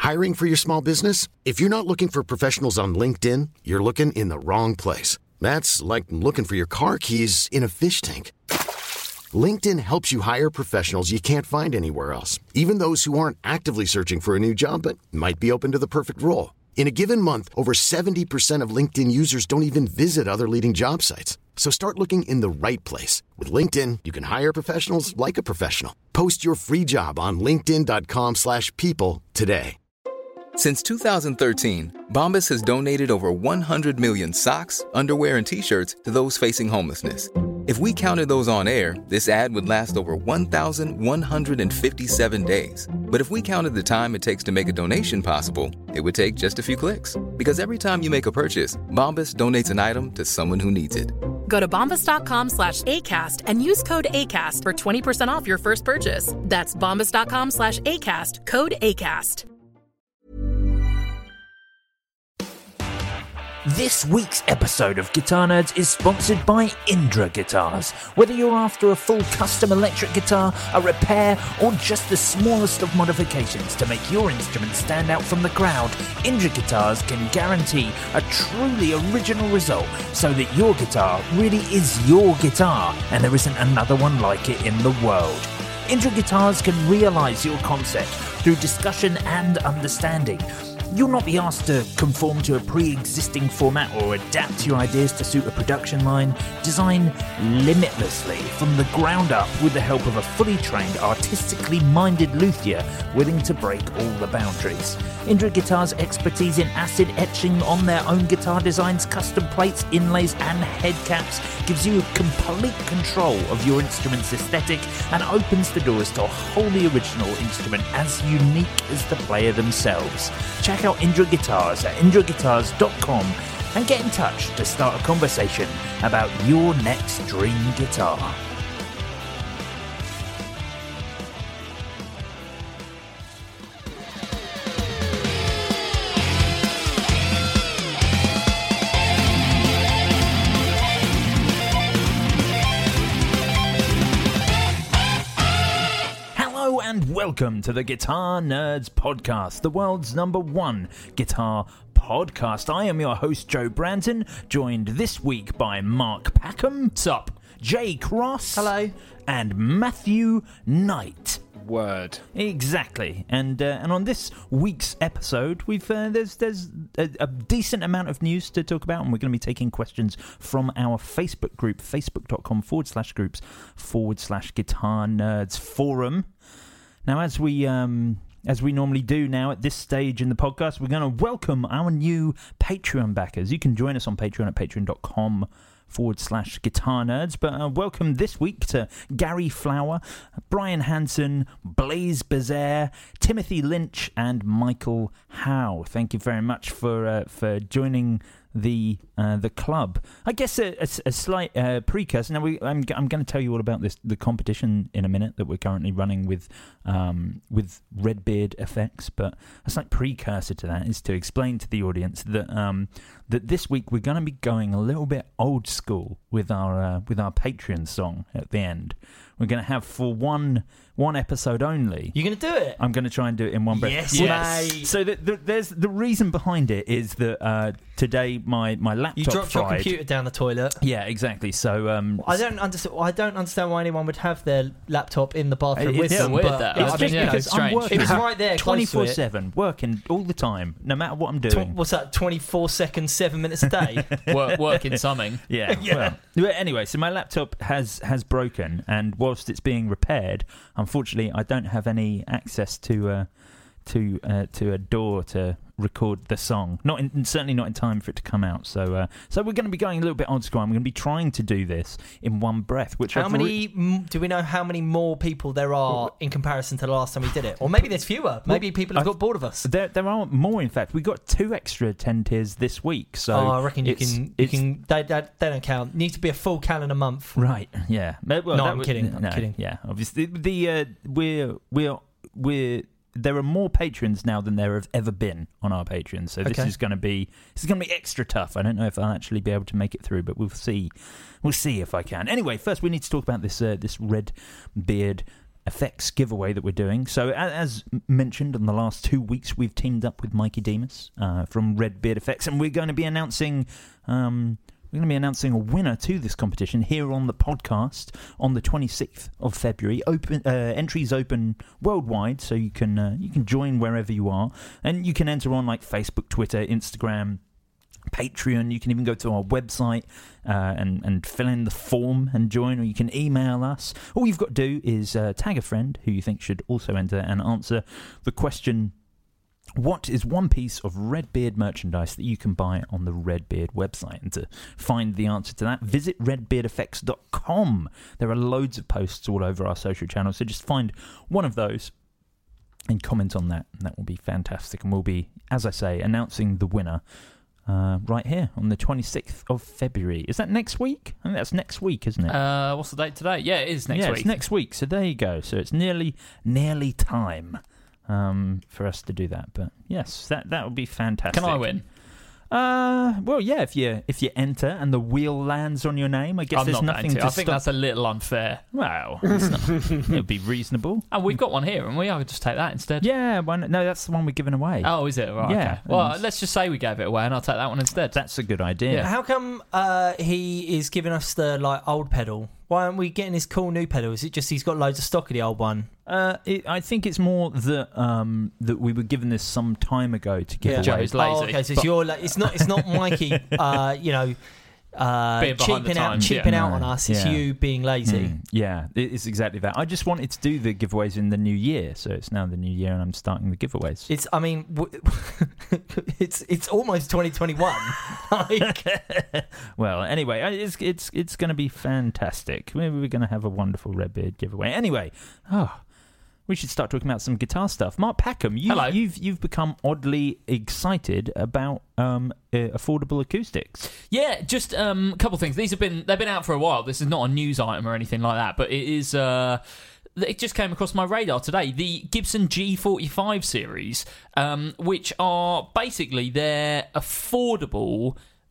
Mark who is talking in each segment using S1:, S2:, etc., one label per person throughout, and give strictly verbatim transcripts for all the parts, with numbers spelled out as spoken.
S1: Hiring for your small business? If you're not looking for professionals on LinkedIn, you're looking in the wrong place. That's like looking for your car keys in a fish tank. LinkedIn helps you hire professionals you can't find anywhere else, even those who aren't actively searching for a new job but might be open to the perfect role. In a given month, over seventy percent of LinkedIn users don't even visit other leading job sites. So start looking in the right place. With LinkedIn, you can hire professionals like a professional. Post your free job on linkedin.com slash people today.
S2: Since two thousand thirteen, Bombas has donated over one hundred million socks, underwear, and T-shirts to those facing homelessness. If we counted those on air, this ad would last over one thousand one hundred fifty-seven days. But if we counted the time it takes to make a donation possible, it would take just a few clicks. Because every time you make a purchase, Bombas donates an item to someone who needs it.
S3: Go to bombas.com slash ACAST and use code ACAST for twenty percent off your first purchase. That's bombas.com slash ACAST, code ACAST.
S4: This week's episode of Guitar Nerds is sponsored by Indra Guitars. Whether you're after a full custom electric guitar, a repair, or just the smallest of modifications to make your instrument stand out from the crowd, Indra Guitars can guarantee a truly original result so that your guitar really is your guitar and there isn't another one like it in the world. Indra Guitars can realise your concept through discussion and understanding. You'll not be asked to conform to a pre-existing format or adapt your ideas to suit a production line. Design limitlessly from the ground up with the help of a fully trained, artistically minded luthier willing to break all the boundaries. Indra Guitars' expertise in acid etching on their own guitar designs, custom plates, inlays and head caps gives you complete control of your instrument's aesthetic and opens the doors to a wholly original instrument as unique as the player themselves. Check out Indra Guitars at indra guitars dot com and get in touch to start a conversation about your next dream guitar. And welcome to the Guitar Nerds Podcast, the world's number one guitar podcast. I am your host, Joe Branton, joined this week by Mark Packham, sup, Jay Cross, hello, and Matthew Knight.
S5: Word.
S4: Exactly, and uh, and on this week's episode, we've uh, there's there's a, a decent amount of news to talk about, and we're going to be taking questions from our Facebook group, facebook.com forward slash groups forward slash Guitar Nerds Forum. Now, as we um, as we normally do now at this stage in the podcast, we're going to welcome our new Patreon backers. You can join us on Patreon at patreon.com forward slash Guitar Nerds. But uh, welcome this week to Gary Flower, Brian Hansen, Blaze Bazaar, Timothy Lynch, and Michael Howe. Thank you very much for uh, for joining the uh, the club. I guess a, a, a slight uh, precursor. Now we, I'm I'm going to tell you all about this the competition in a minute that we're currently running with um, with Redbeard Effects. But a slight precursor to that is to explain to the audience that um, that this week we're going to be going a little bit old school with our uh, with our Patreon song at the end. We're going to have for one one episode only.
S6: You're going to do it?
S4: I'm going to try and do it in one breath.
S6: Yes, yes.
S4: Mate. So the, the, there's the reason behind it is that uh, today my, my laptop
S6: You dropped
S4: fried.
S6: your computer down the toilet.
S4: Yeah, exactly. So um,
S6: I don't understand. I don't understand why anyone would have their laptop in the bathroom
S4: It-
S6: with
S4: it's
S6: them.
S5: weird
S6: but
S5: that.
S6: it's
S5: I
S6: just,
S5: mean, yeah,
S6: you know,
S5: it's strange.
S4: I'm working
S6: It was right there, close to it.
S4: twenty-four seven, working all the time, no matter what I'm
S6: Tw-
S4: doing.
S6: what's that? twenty-four seconds, seven minutes a day.
S5: Work, working something.
S4: Yeah.
S6: Yeah.
S4: Well, but anyway, so my laptop has has broken, and whilst it's being repaired, unfortunately, I don't have any access to uh, to uh, to a door to record the song. Not in, certainly not in time for it to come out. So uh, so we're going to be going a little bit old school. I'm going to be trying to do this in one breath. Which
S6: How
S4: I've
S6: many?
S4: Re-
S6: m do we know how many more people there are in comparison to the last time we did it? Or maybe there's fewer. Maybe people have
S4: I've-
S6: got bored of us.
S4: There, there are more. In fact, we got two extra ten tiers this week. So
S6: oh, I reckon you
S4: it's-
S6: can. You
S4: it's-
S6: can. They, they, they don't count. Need to be a full calendar month.
S4: Right. Yeah. Well,
S6: No,
S4: that
S6: I'm
S4: was-
S6: kidding, I'm
S4: no,
S6: kidding.
S4: Yeah. Obviously, the uh, we're we're we're there are more patrons now than there have ever been on our Patreon. So this
S6: Okay.
S4: is going to be this is going to be extra tough. I don't know if I'll actually be able to make it through, but we'll see. We'll see if I can. Anyway, first we need to talk about this uh, this Redbeard effects giveaway that we're doing. So, as mentioned, in the last two weeks, we've teamed up with Mikey Demas uh, from Red Beard Effects, and we're going to be announcing um, we're going to be announcing a winner to this competition here on the podcast on the twenty-sixth of February. Open uh, entries open worldwide, so you can uh, you can join wherever you are, and you can enter on like Facebook, Twitter, Instagram, Patreon. You can even go to our website uh, and, and fill in the form and join, or you can email us. All you've got to do is uh, tag a friend who you think should also enter and answer the question, what is one piece of Redbeard merchandise that you can buy on the Redbeard website? And to find the answer to that, visit red beard effects dot com. There are loads of posts all over our social channels, so just find one of those and comment on that, and that will be fantastic. And we'll be, as I say, announcing the winner Uh, right here on the twenty-sixth of February. Is that next week? I think that's next week, isn't it?
S5: Uh, what's the date today? Yeah, it is next
S4: yeah,
S5: week.
S4: It's next week. So there you go. So it's nearly, nearly time um, for us to do that. But yes, that that would be fantastic.
S5: Can I win?
S4: Uh, well, yeah. If you if you enter and the wheel lands on your name, I guess
S5: I'm
S4: there's
S5: not
S4: nothing
S5: going to.
S4: to
S5: I think
S4: stop.
S5: that's a little unfair.
S4: Well, it's not. It would be reasonable.
S5: And we've got one here, and we I could just take that instead.
S4: Yeah. One, no, that's the one we're giving away.
S5: Oh, is it? Right.
S4: Yeah,
S5: Okay. Well,
S4: and-
S5: let's just say we gave it away, and I'll take that one instead.
S4: That's a good idea.
S6: How come uh, he is giving us the like old pedal? Why aren't we getting his cool new pedal? Is it just he's got loads of stock of the old one?
S4: Uh, it, I think it's more that um, that we were given this some time ago to give
S6: Yeah.
S4: away.
S5: Joe's lazy.
S6: Oh, okay. So it's
S5: But-
S6: your. Like, it's not. It's not Mikey. uh, you know, uh,
S5: Being behind the
S6: cheaping out,
S5: times,
S6: cheaping
S5: yeah.
S6: out on us. It's
S4: Yeah.
S6: you being lazy.
S4: Mm, yeah, it- it's exactly that. I just wanted to do the giveaways in the new year, so it's now the new year, and I'm starting the giveaways.
S6: It's. I mean, w- it's it's almost twenty twenty-one. Like,
S4: Well, anyway, I- it's it's it's going to be fantastic. Maybe we're going to have a wonderful Redbeard giveaway. Anyway, oh, we should start talking about some guitar stuff. Mark Packham, you,
S5: Hello.
S4: you've you've become oddly excited about um, uh, affordable acoustics.
S5: Yeah, just um, a couple of things. These have been they've been out for a while. This is not a news item or anything like that, but it is. Uh, it just came across my radar today. The Gibson G forty-five series, um, which are basically they're affordable.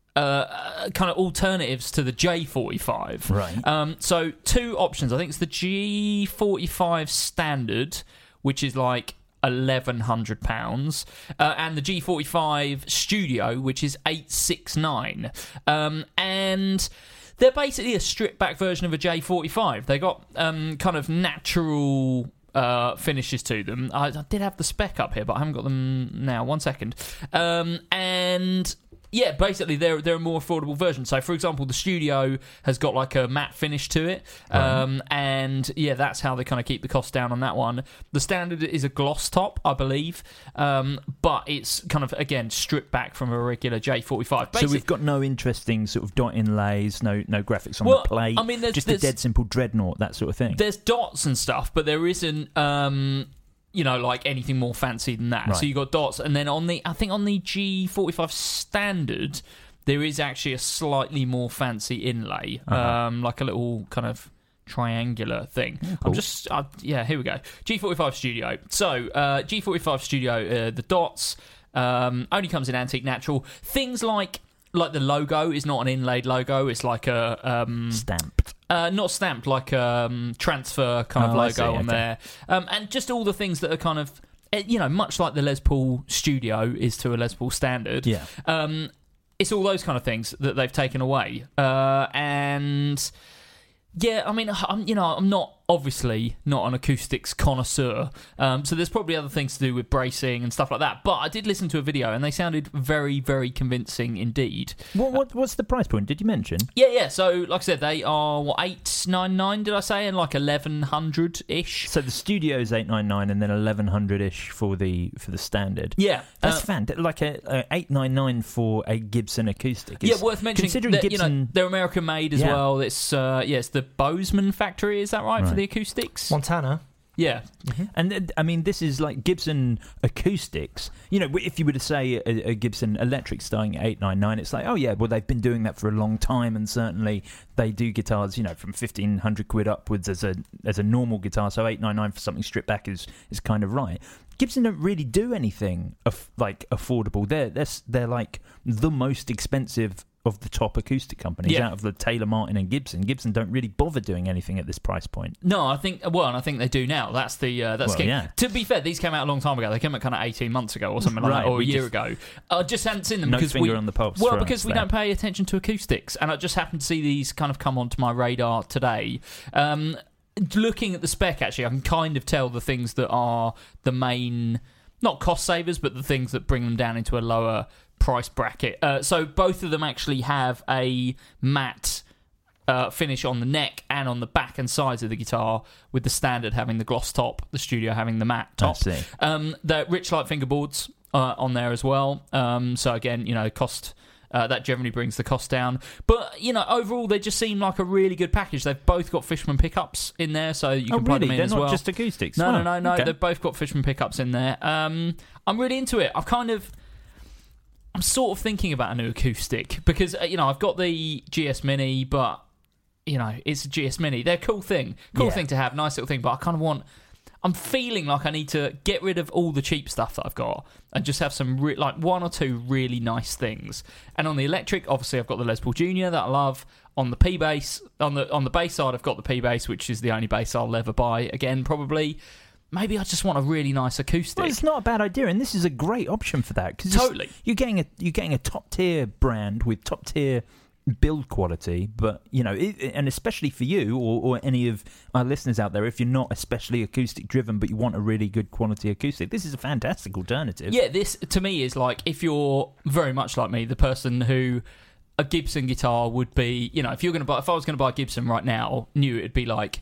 S5: Uh, kind of alternatives to the J forty-five.
S4: Right.
S5: Um, so two options. I think it's the G forty-five standard, which is like eleven hundred pounds, uh, and the G forty-five Studio, which is eight six nine. Um, and they're basically a stripped back version of a J forty-five. They got um, kind of natural uh, finishes to them. I, I did have the spec up here, but I haven't got them now. One second. Um, and yeah, basically they're they're a more affordable version. So, for example, the Studio has got like a matte finish to it, um, and yeah, that's how they kind of keep the cost down on that one. The standard is a gloss top, I believe, um, but it's kind of again stripped back from a regular J forty-five.
S4: So
S5: Basic-
S4: we've got no interesting sort of dot inlays, no no graphics on
S5: Well,
S4: the plate.
S5: I mean, there's-
S4: just
S5: there's-
S4: a dead simple dreadnought, that sort of thing.
S5: There's dots and stuff, but there isn't, um, you know, like anything more fancy than that.
S4: Right.
S5: So you got dots, and then on the, I think on the G forty-five standard, there is actually a slightly more fancy inlay,
S4: Uh-huh.
S5: um, like a little kind of triangular thing.
S4: cool.
S5: I'm just, uh, yeah, here we go. G forty-five Studio. So uh, G forty-five Studio, uh, the dots um, only comes in antique natural. Things like like the logo is not an inlaid logo. It's like a um,
S4: Stamped.
S5: uh, not stamped, like um, transfer kind of
S4: Oh, I
S5: logo
S4: see,
S5: on
S4: okay.
S5: there, um, and just all the things that are kind of, eh, you know, much like the Les Paul Studio is to a Les Paul standard.
S4: Yeah.
S5: Um, it's all those kind of things that they've taken away, uh, and yeah, I mean, I'm you know, I'm not obviously not an acoustics connoisseur, um, so there's probably other things to do with bracing and stuff like that. But I did listen to a video, and they sounded very, very convincing indeed.
S4: What, what what's the price point? Did you mention?
S5: Yeah, yeah. So, like I said, they are what eight nine nine. Did I say? And like eleven hundred ish.
S4: So the Studio's eight nine nine, and then eleven hundred ish for the for the standard.
S5: Yeah,
S4: That's
S5: uh,
S4: fan. Like a, a eight nine nine for a Gibson acoustic.
S5: yeah.
S4: Is-
S5: Worth mentioning.
S4: Considering
S5: that,
S4: Gibson,
S5: you know, they're American made as
S4: Yeah.
S5: well. It's uh, yeah, it's the Bozeman factory. Is that right, for
S4: Right.
S5: the acoustics?
S6: Montana.
S5: Yeah,
S4: and uh, I mean, this is like Gibson acoustics. You know, if you were to say a, a Gibson electric starting at eight nine nine, it's like, oh yeah, well they've been doing that for a long time, and certainly they do guitars, you know, from fifteen hundred quid upwards as a as a normal guitar. So eight nine nine for something stripped back is is kind of right. Gibson don't really do anything af- like affordable. They're they're they're like the most expensive of the top acoustic companies,
S5: Yeah.
S4: out of the Taylor, Martin, and Gibson. Gibson don't really bother doing anything at this price point.
S5: No, I think well, and I think they do now. That's the uh, that's
S4: Well,
S5: key.
S4: yeah.
S5: To be fair, these came out a long time ago. They came out kind of eighteen months ago or something like
S4: Right,
S5: that, or a
S4: we
S5: year
S4: just-
S5: ago. I just hadn't seen them
S4: No
S5: because
S4: finger
S5: we
S4: on the pulse
S5: well
S4: for
S5: because
S4: us
S5: we
S4: there.
S5: don't pay attention to acoustics, and I just happened to see these kind of come onto my radar today. Um, looking at the spec, actually, I can kind of tell the things that are the main, not cost savers, but the things that bring them down into a lower price bracket. Uh, so both of them actually have a matte uh, finish on the neck and on the back and sides of the guitar, with the standard having the gloss top, the studio having the matte top.
S4: I see.
S5: Um, the Rich Light fingerboards uh, on there as well. Um, so again, you know, cost. Uh, that generally brings the cost down. But, you know, overall, they just seem like a really good package. They've both got Fishman pickups in there, so you can
S4: Oh,
S5: plug
S4: really?
S5: them in
S4: They're
S5: as
S4: not
S5: well.
S4: just acoustics?
S5: No,
S4: Wow.
S5: no, no, no.
S4: Okay.
S5: They've both got Fishman pickups in there. Um, I'm really into it. I've kind of... I'm sort of thinking about a new acoustic because, uh, you know, I've got the G S Mini, but, you know, it's a G S Mini. They're a cool thing. Cool
S4: Yeah.
S5: thing to have, nice little thing, but I kind of want... I'm feeling like I need to get rid of all the cheap stuff that I've got and just have some, re- like, one or two really nice things. And on the electric, obviously, I've got the Les Paul Junior that I love. On the P bass, on the on the bass side, I've got the P bass, which is the only bass I'll ever buy again, probably. Maybe I just want a really nice acoustic.
S4: Well, it's not a bad idea, and this is a great option for that. Cause
S5: Totally.
S4: You're getting a you're getting a top tier brand with top tier build quality, but you know, it, and especially for you or, or any of our listeners out there, if you're not especially acoustic driven, but you want a really good quality acoustic, this is a fantastic alternative.
S5: Yeah, this to me is like, if you're very much like me, the person who a Gibson guitar would be, you know, if you're going to buy, if I was going to buy a Gibson right now, knew it'd be like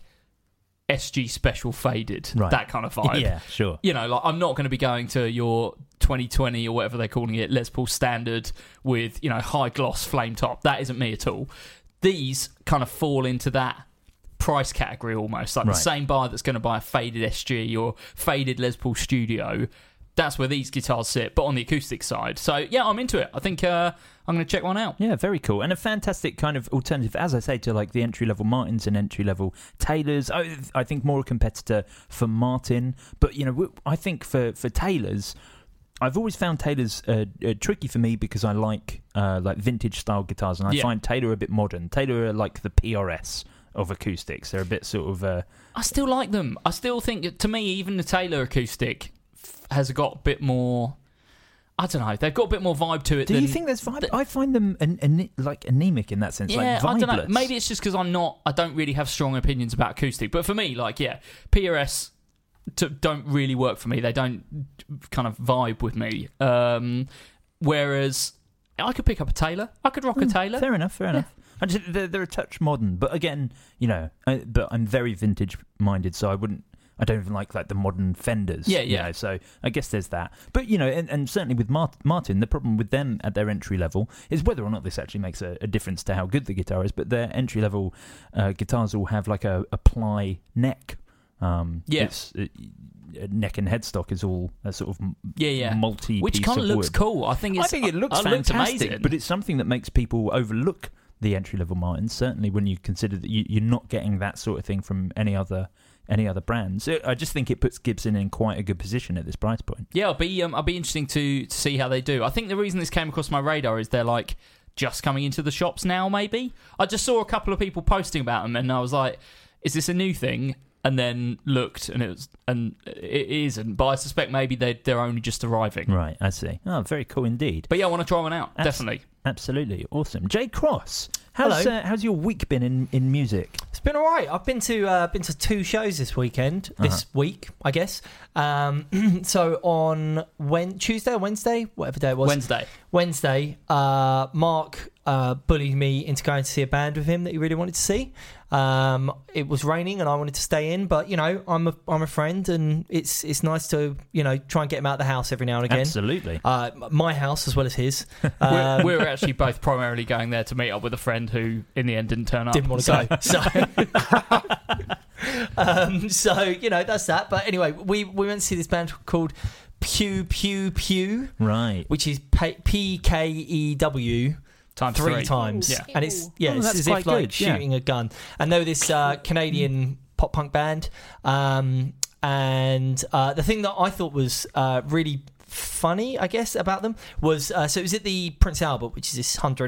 S5: S G Special faded,
S4: Right.
S5: that kind of vibe.
S4: Yeah, sure.
S5: You know, like, I'm not going to be going to your twenty twenty or whatever they're calling it, Les Paul Standard with, you know, high gloss flame top. That isn't me at all. These kind of fall into that price category almost. Like
S4: Right.
S5: the same buyer that's going to buy a faded S G or faded Les Paul Studio. That's where these guitars sit, but on the acoustic side. So, yeah, I'm into it. I think uh, I'm going to check one out.
S4: Yeah, very cool. And a fantastic kind of alternative, as I say, to like the entry-level Martins and entry-level Taylors. I, I think more a competitor for Martin. But, you know, I think for, for Taylors, I've always found Taylors uh, uh, tricky for me because I like uh, like vintage-style guitars, and I
S5: Yeah.
S4: find Taylor a bit modern. Taylor are like the P R S of acoustics. They're a bit sort of... Uh,
S5: I still like them. I still think, to me, even the Taylor acoustic has got a bit more... I don't know. They've got a bit more vibe to it.
S4: do
S5: than,
S4: you think there's vibe?
S5: th-
S4: I find them an, an, like anemic in that sense,
S5: Yeah,
S4: like
S5: I don't know.
S4: vibeless.
S5: Maybe it's just because I'm not. I don't really have strong opinions about acoustic. But for me, like, yeah, P R S to, don't really work for me. They don't kind of vibe with me. Um, whereas I could pick up a Taylor. I could rock a Taylor.
S4: Fair enough, fair enough. I just, they're, they're a touch modern, but again, you know, I, but I'm very vintage minded, so I wouldn't. I don't even like like the modern Fenders.
S5: Yeah,
S4: you
S5: yeah.
S4: know, so I guess there's that. But you know, and, and certainly with Mart- Martin, the problem with them at their entry level is whether or not this actually makes a, a difference to how good the guitar is. But their entry level uh, guitars all have like a, a ply neck. Um,
S5: Yeah.
S4: it's, uh, neck and headstock is all a sort of m-
S5: Yeah, yeah.
S4: multi.
S5: Which
S4: kind
S5: of looks cool. I think it's.
S4: I think it looks
S5: I, I looked
S4: fantastic,
S5: amazing.
S4: but it's something that makes people overlook the entry level Martins. Certainly, when you consider that you, you're not getting that sort of thing from any other any other brands. So I just think it puts Gibson in quite a good position at this price point.
S5: Yeah, I'll be. Um, I'll be interesting to, to see how they do. I think the reason this came across my radar is they're like just coming into the shops now. Maybe I just saw a couple of people posting about them, and I was like, "Is this a new thing?" And then looked, and it was, and it isn't. But I suspect maybe they they're only just arriving.
S4: Right, I see. Oh, very cool indeed.
S5: But yeah, I want to try one out.
S4: Abs-
S5: Definitely.
S4: Absolutely awesome. Jay Cross, how's
S6: Hello.
S4: uh, how's your week been in, in music?
S6: It's been all right. I've been to uh, been to two shows this weekend. This
S4: Uh-huh.
S6: week, I guess. Um, so on when Tuesday or Wednesday, whatever day it was,
S5: Wednesday.
S6: Wednesday, uh, Mark uh, bullied me into going to see a band with him that he really wanted to see. Um, it was raining and I wanted to stay in, but you know, I'm a I'm a friend, and it's it's nice to you know try and get him out of the house every now and again.
S4: Absolutely.
S6: Uh, my house as well as his.
S5: We're,
S6: Um,
S5: we're actually both primarily going there to meet up with a friend who, in the end, didn't turn up.
S6: didn't want to go. So, um, so you know that's that. But anyway, we we went to see this band called Pew Pew Pew,
S4: Right.
S6: which is P K E W.
S5: Times
S6: Three,
S5: three.
S6: times,
S5: Yeah.
S6: and it's yeah,
S4: Oh,
S6: it's
S4: that's
S6: as
S4: quite
S6: if like
S4: good, yeah.
S6: shooting a gun. And they're this uh, Canadian pop punk band, um, and uh, the thing that I thought was uh, really funny, I guess, about them was uh, so it was at the Prince Albert, which is this hundred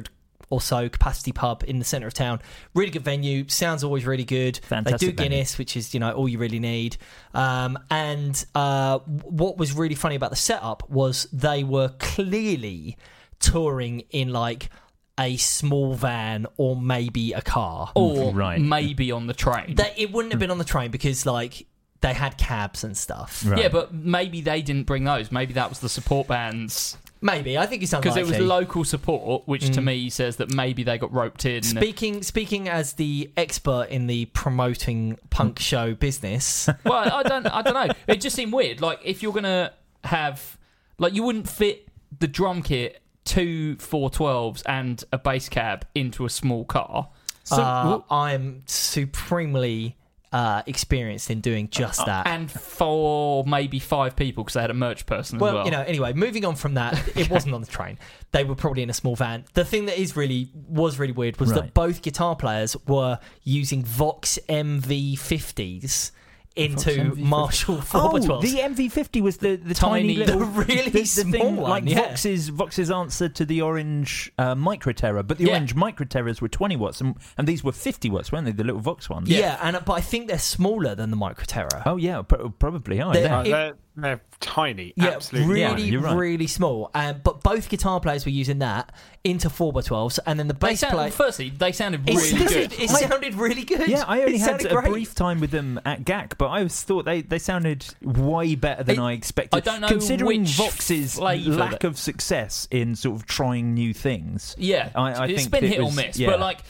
S6: or so capacity pub in the centre of town. Really good venue. Sounds always really good.
S4: Fantastic
S6: They do
S4: venue.
S6: Guinness, which is, you know, all you really need. Um, and uh, what was really funny about the setup was they were clearly touring in like a small van or maybe a car.
S5: Or
S4: Right.
S5: maybe on the train.
S6: They, it wouldn't have been on the train because like they had cabs and stuff.
S4: Right.
S5: Yeah, but maybe they didn't bring those. Maybe that was the support bands.
S6: Maybe. I think it's unlikely.
S5: Because it was local support, which
S6: Mm.
S5: to me says that maybe they got roped in.
S6: Speaking speaking as the expert in the promoting punk show business,
S5: Well, I don't, I don't know. It just seemed weird. Like if you're gonna have, like, you wouldn't fit the drum kit, two four twelves, and a bass cab into a small car.
S4: So,
S6: uh, I'm supremely uh, experienced in doing just that.
S5: And for maybe five people because they had a merch person
S6: well,
S5: as well.
S6: you know, anyway, moving on from that, it wasn't on the train. They were probably in a small van. The thing that is really was really weird was
S4: Right.
S6: that both guitar players were using Vox M V fifties into Marshall four by
S4: Oh,
S6: twelves.
S4: the M V fifty was the, the
S5: Tiny-
S4: tiny, little,
S6: the really
S4: the, the
S6: small
S4: thing,
S6: one,
S4: like
S6: yeah.
S4: Vox's Vox's answer to the orange uh, Micro Terror, but the
S5: Yeah.
S4: orange Micro Terrors were twenty watts, and, and these were fifty watts, weren't they? The little Vox ones.
S6: yeah, and but I think they're smaller than the Micro Terror.
S4: Oh yeah, pro- probably are.
S6: They're-
S4: yeah.
S7: Uh,
S6: It-
S7: they're, they're tiny.
S6: Yeah,
S7: absolutely.
S4: Yeah,
S6: really,
S4: you're right.
S6: really small. Um, but both guitar players were using that into four by twelves, and then the
S5: they
S6: bass
S5: sound,
S6: player.
S5: firstly, they sounded
S6: It,
S5: really
S6: sounded,
S5: good.
S6: it sounded really good.
S4: Yeah, I only
S6: It
S4: had
S6: sounded
S4: a
S6: great.
S4: brief time with them at G A C, but I always thought they, they sounded way better than
S6: It-
S4: I expected.
S5: I don't know
S4: Considering
S5: which
S4: Vox's
S5: flavour
S4: lack
S5: that-
S4: of success in sort of trying new things.
S5: Yeah,
S4: I, I
S5: it's
S4: think
S5: been
S4: it
S5: hit
S4: was-
S5: or miss.
S4: yeah.
S5: But like,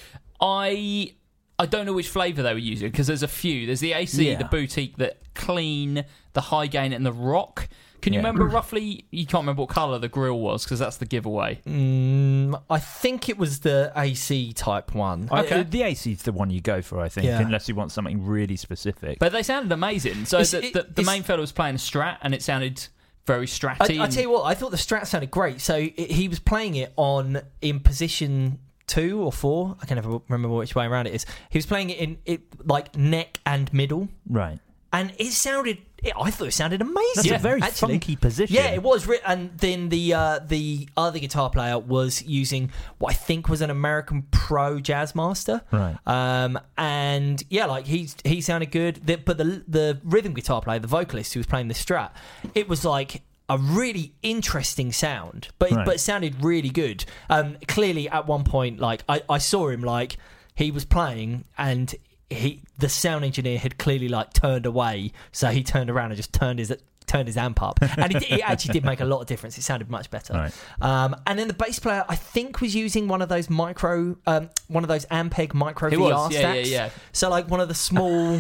S5: I I don't know which flavour they were using because there's a few. There's the A C,
S4: Yeah.
S5: the boutique, the clean, the high gain, and the rock. Can you
S4: Yeah.
S5: remember roughly? You can't remember what colour the grill was because that's the giveaway.
S6: Mm, I think it was the A C type one.
S4: I-
S5: Okay.
S4: the A C is the one you go for, I think,
S6: Yeah.
S4: unless you want something really specific.
S5: But they sounded amazing. So
S6: It's-
S5: the,
S6: it-
S5: the, the
S6: it's-
S5: main fellow was playing a Strat, and it sounded very
S6: I,
S5: Stratty.
S6: I
S5: and-
S6: tell you what, I thought the Strat sounded great. So it, he was playing it on in position two or four. I can never remember which way around it is. He was playing it in it like neck and middle,
S4: Right.
S6: and it sounded. It, I thought it sounded amazing.
S4: That's a very
S6: actually.
S4: funky position.
S6: Yeah, it was. Re- and then the uh, the other guitar player was using what I think was an American Pro Jazzmaster.
S4: Right.
S6: Um, and yeah, like he he sounded good. The, but the the rhythm guitar player, the vocalist who was playing the Strat, it was like a really interesting sound, but
S4: Right.
S6: but it sounded really good. Um, clearly, at one point, like I, I saw him, like he was playing and. He, the sound engineer had clearly like turned away, so he turned around and just turned his turned his amp up, and it, it actually did make a lot of difference. It sounded much better.
S4: Right.
S6: Um, and then the bass player, I think, was using one of those micro, um, one of those Ampeg micro
S5: He
S6: V R
S5: was, yeah,
S6: stacks.
S5: yeah, yeah.
S6: So like one of the small.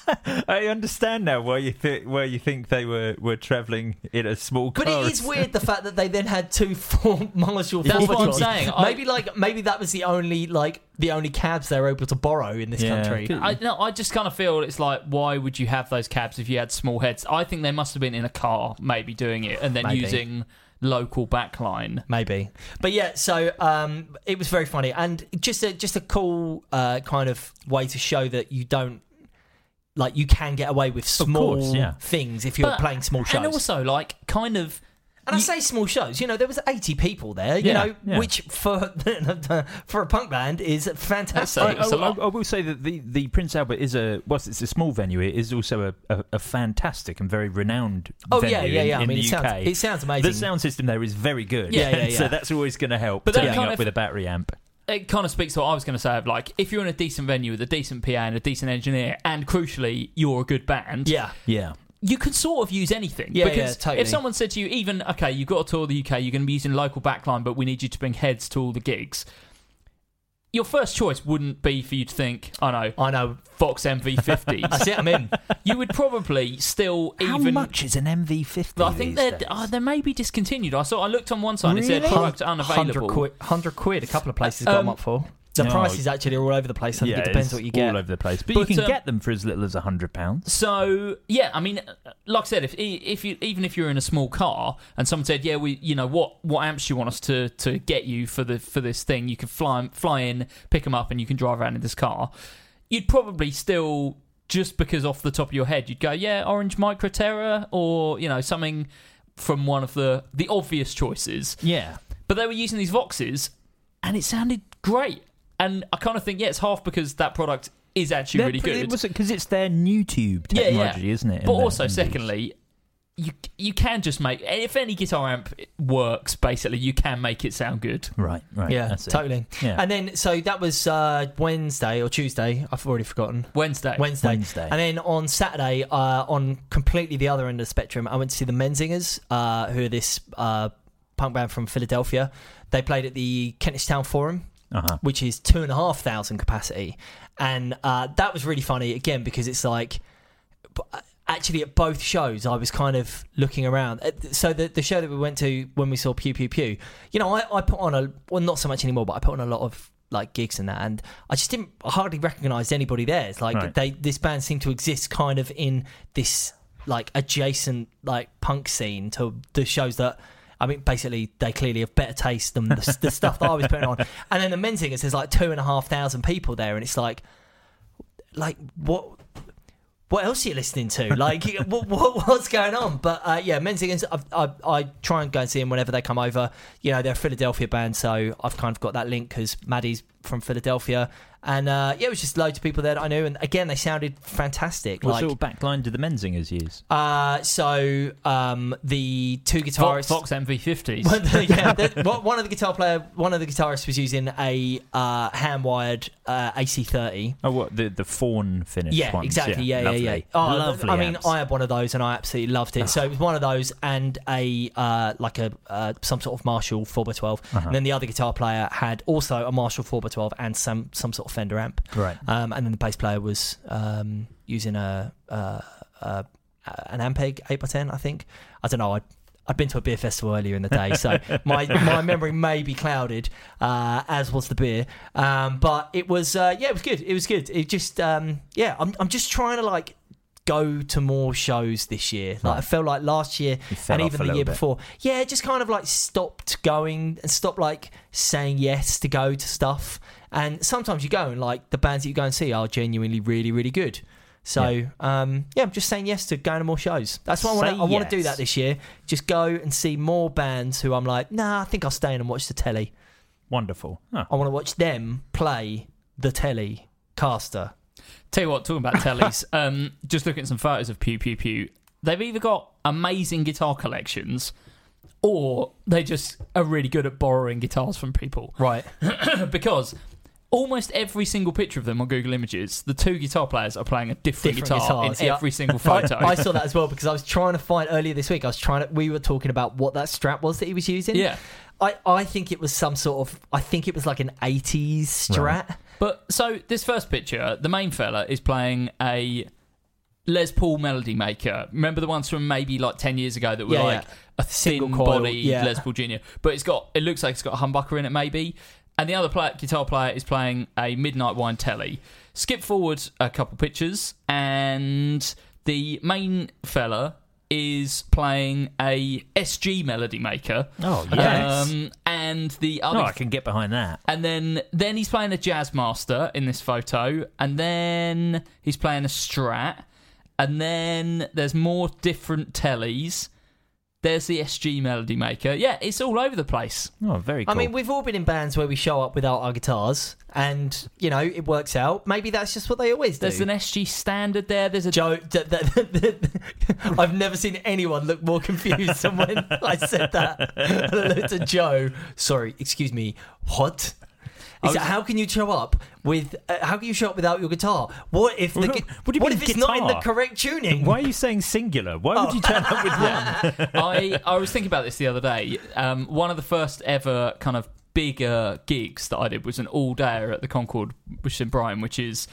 S4: I understand now why you think where you think they were, were travelling in a small car.
S6: But it is weird the fact that they then had two four Marshall.
S5: That's
S6: four
S5: what I'm
S6: by twelves.
S5: saying. I-
S6: Maybe like maybe that was the only like the only cabs they were able to borrow in this
S4: Yeah.
S6: country.
S4: Could-
S5: I, no, I just kind of feel it's like, why would you have those cabs if you had small heads? I think they must have been in a car, maybe doing it, and then
S6: Maybe.
S5: using local backline.
S6: Maybe, but yeah. So um, it was very funny and just a just a cool uh, kind of way to show that you don't like you can get away with small
S4: course, yeah.
S6: things if you're
S5: But-
S6: playing small shows.
S5: And also, like, kind of.
S6: And I
S5: you-
S6: say small shows. You know, there was eighty people there. You
S4: Yeah,
S6: know,
S4: yeah.
S6: which for for a punk band is fantastic.
S5: That's
S4: I,
S5: It's a
S4: I-
S5: lot.
S4: I will say that the, the Prince Albert is a whilst it's a small venue, it is also a, a, a fantastic and very renowned
S6: Oh,
S4: venue
S6: yeah, yeah,
S4: in,
S6: yeah. I
S4: in
S6: mean,
S4: the
S6: it
S4: U K.
S6: sounds- it sounds amazing.
S4: The sound system there is very good.
S6: Yeah, yeah,
S4: so
S6: yeah.
S4: that's always going to help.
S5: But that
S4: turning
S5: kind
S4: up
S5: of-
S4: with a battery amp.
S5: It kind of speaks to what I was going to say of like, if you're in a decent venue with a decent P A and a decent engineer, and crucially, you're a good band,
S6: yeah.
S4: Yeah.
S5: you can sort of use anything.
S6: Yeah,
S5: because
S6: yeah, totally.
S5: if someone said to you, even, okay, you've got to tour the U K, you're going to be using local backline, but we need you to bring heads to all the gigs, your first choice wouldn't be for you to think, I know,
S6: I know.
S5: Vox M V fifties.
S6: That's it. I'm in.
S5: You would probably still
S4: How
S5: even...
S4: much is an M V fifty?
S5: I think
S4: these
S5: they're,
S4: days?
S5: uh, they may be discontinued. I saw. I looked on one side and it said
S4: Really?
S5: product
S6: Hundred
S5: unavailable.
S6: quid. Hundred quid. A couple of places got
S5: Um,
S6: them up for. The
S4: No.
S6: prices actually are all over the place. I think
S4: yeah,
S6: it depends
S4: it's
S6: what you get.
S4: all over the place, but,
S5: But,
S4: you can
S5: um,
S4: get them for as little as a hundred pounds.
S5: So yeah, I mean, like I said, if if you even if you're in a small car and someone said, yeah, we, you know, what what amps do you want us to, to get you for the for this thing, you can fly fly in, pick them up, and you can drive around in this car. You'd probably still, just because off the top of your head, you'd go, yeah, Orange Micro Terror, or you know, something from one of the the obvious choices.
S4: Yeah.
S5: But they were using these Voxes, and it sounded great. And I kind of think, yeah, it's half because that product is actually
S4: They're
S5: really
S4: pretty-
S5: good.
S4: Was it because it's their new tube
S5: Yeah, yeah.
S4: technology, isn't it?
S5: But
S4: in the-
S5: also,
S4: in these?
S5: secondly, you you can just make, if any guitar amp works, basically, you can make it sound good.
S4: Right, right.
S6: Yeah,
S4: that's it.
S6: totally.
S4: Yeah.
S6: And then, so that was uh, Wednesday or Tuesday. I've already forgotten.
S5: Wednesday.
S6: Wednesday.
S4: Wednesday.
S6: And then on Saturday, uh, on completely the other end of the spectrum, I went to see the Menzingers, uh, who are this uh, punk band from Philadelphia. They played at the Kentish Town Forum,
S4: Uh-huh.
S6: which is two and a half thousand capacity. And uh, that was really funny, again, because it's like... Actually, at both shows, I was kind of looking around. So the the show that we went to when we saw Pew Pew Pew, you know, I, I put on a well, not so much anymore, but I put on a lot of like gigs and that, and I just didn't I hardly recognised anybody there. It's like
S4: Right.
S6: they this band seemed to exist kind of in this like adjacent like punk scene to the shows that. I mean, basically, they clearly have better taste than the, the stuff that I was putting on. And then the Menzingers, there's like two and a half thousand people there, and it's like, like what? What else are you listening to? Like, what, what what's going on? But uh, yeah, Menzingers, I, I I try and go and see them whenever they come over. You know, they're a Philadelphia band, so I've kind of got that link because Maddie's from Philadelphia. And uh, yeah, it was just loads of people there that I knew. And again, they sounded fantastic.
S4: What
S6: like,
S4: sort of backline did the Menzingers use?
S6: uh, so um, the two
S5: Vox,
S6: guitarists.
S5: Vox M V fifties.
S6: Well, yeah, the, one of the guitar player, one of the guitarists was using a uh, hand-wired uh, A C thirty.
S4: Oh, what the the fawn finish?
S6: Yeah,
S4: ones?
S6: exactly. Yeah, yeah,
S4: lovely.
S6: yeah. Oh,
S4: lovely.
S6: I mean,
S4: amps.
S6: I had one of those and I absolutely loved it. So it was one of those and a uh, like a uh, some sort of Marshall four by twelve.
S4: Uh-huh.
S6: And then the other guitar player had also a Marshall four by twelve and some some sort of Fender amp.
S4: Right.
S6: Um, and then the bass player was um, using a, uh, uh, an Ampeg eight by ten, I think. I don't know. I'd, I'd been to a beer festival earlier in the day, so my my memory may be clouded, uh, as was the beer. Um, but it was, uh, yeah, it was good. It was good. It just, um, yeah, I'm I'm just trying to like go to more shows this year. Like
S4: Right.
S6: I felt like last year
S4: You fell
S6: and
S4: off
S6: even
S4: a
S6: the
S4: little
S6: year
S4: bit.
S6: before. Yeah, just kind of like stopped going and stopped like saying yes to go to stuff. And sometimes you go and like the bands that you go and see are genuinely really, really good. So yeah, um, yeah I'm just saying yes to going to more shows. That's what I want.
S4: Say
S6: I want to do
S4: yes.
S6: that this year. Just go and see more bands who I'm like, nah, I think I'll stay in and watch the telly.
S4: Wonderful. Oh.
S6: I want to watch them play the telly caster.
S5: Tell you what, talking about tellies, um, just looking at some photos of Pew Pew Pew, they've either got amazing guitar collections or they just are really good at borrowing guitars from people.
S6: Right.
S5: Because almost every single picture of them on Google Images, the two guitar players are playing a different,
S6: Different
S5: guitar
S6: guitars,
S5: in
S6: yeah.
S5: every single photo.
S6: I, I saw that as well because I was trying to find earlier this week. I was trying to. We were talking about what that strap was that he was using.
S5: Yeah.
S6: I, I think it was some sort of. I think it was like an eighties Strat.
S5: But so this first picture, the main fella is playing a Les Paul Melody Maker. Remember the ones from maybe like ten years ago that were
S6: Yeah,
S5: like
S6: yeah.
S5: a
S6: Single
S5: thin
S6: coil,
S5: body
S6: yeah.
S5: Les Paul Junior But it's got. It looks like it's got a humbucker in it maybe. And the other player, guitar player is playing a Midnight Wine Telly. Skip forward a couple pictures, and the main fella is playing a S G Melody Maker.
S4: Oh, yes.
S5: Um, and the other,
S4: Oh, I can get behind that.
S5: and then then he's playing a Jazzmaster in this photo, and then he's playing a Strat, and then there's more different tellies. There's the S G Melody Maker. Yeah, it's all over the place.
S4: Oh, very cool.
S6: I mean, we've all been in bands where we show up without our guitars, and you know it works out. Maybe that's just what they always do.
S5: There's an S G Standard there. There's a
S6: Joe, d- d- d- I've never seen anyone look more confused than when I said that. And I looked at Joe. Sorry, excuse me. What? Is
S5: was-
S6: it, how can you show up with? Uh, how can you show up without your guitar? What if the?
S4: What-
S6: gu-
S4: what do you mean
S6: if it's not in the
S4: guitar?
S6: correct tuning?
S4: Why are you saying singular? Why would you turn up with one?
S5: I, I was thinking about this the other day. Um, one of the first ever kind of bigger gigs that I did was an all-dayer at the Concord, which is in Brighton, which is,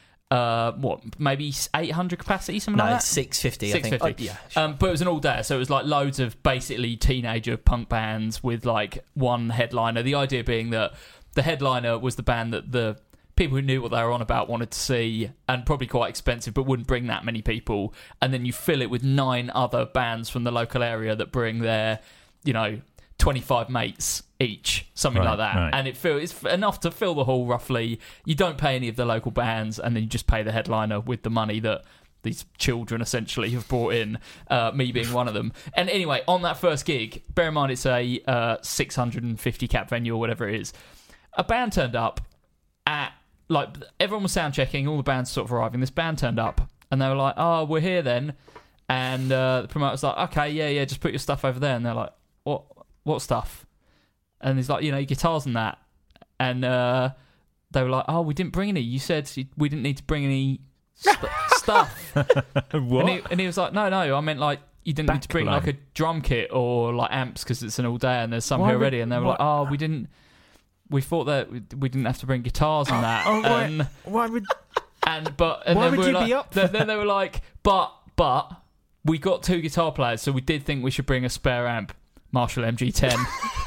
S5: uh, what, maybe eight hundred capacity, something
S6: No,
S5: like
S6: it's
S5: that?
S6: six fifty.
S5: six
S6: I think.
S5: fifty.
S6: Oh, yeah.
S5: Um, but it was an all-dayer, so it was like loads of basically teenager punk bands with like one headliner. The idea being that the headliner was the band that the people who knew what they were on about wanted to see, and probably quite expensive, but wouldn't bring that many people. And then you fill it with nine other bands from the local area that bring their, you know, twenty-five mates each, something
S4: Right,
S5: like that.
S4: right.
S5: And it fill, it's enough to fill the hall roughly. You don't pay any of the local bands, and then you just pay the headliner with the money that these children essentially have brought in, uh, me being one of them. And anyway, on that first gig, bear in mind it's a uh, six hundred fifty cap venue or whatever it is. a band turned up at, like, everyone was sound checking, all the bands sort of arriving. This band turned up, and they were like, oh, we're here then. And uh, the promoter's like, okay, yeah, yeah, just put your stuff over there. And they're like, what what stuff? And he's like, you know, your guitars and that. And uh, they were like, oh, we didn't bring any. You said we didn't need to bring any st- stuff.
S4: What?
S5: And he, and he was like, no, no, I meant like, you didn't need to bring
S4: Backline.
S5: like a drum kit or like amps because it's an all day and there's some
S4: Why
S5: here
S4: would-
S5: already. And they were
S4: why-
S5: like, oh, we didn't, we thought that we, we didn't have to bring guitars and that.
S4: Oh, why,
S5: and,
S4: why would...
S5: and but and
S4: Why
S5: then
S4: would
S5: we were
S4: you
S5: like,
S4: be up for
S5: then, then they were like, but but we got two guitar players, so we did think we should bring a spare amp, Marshall M G ten.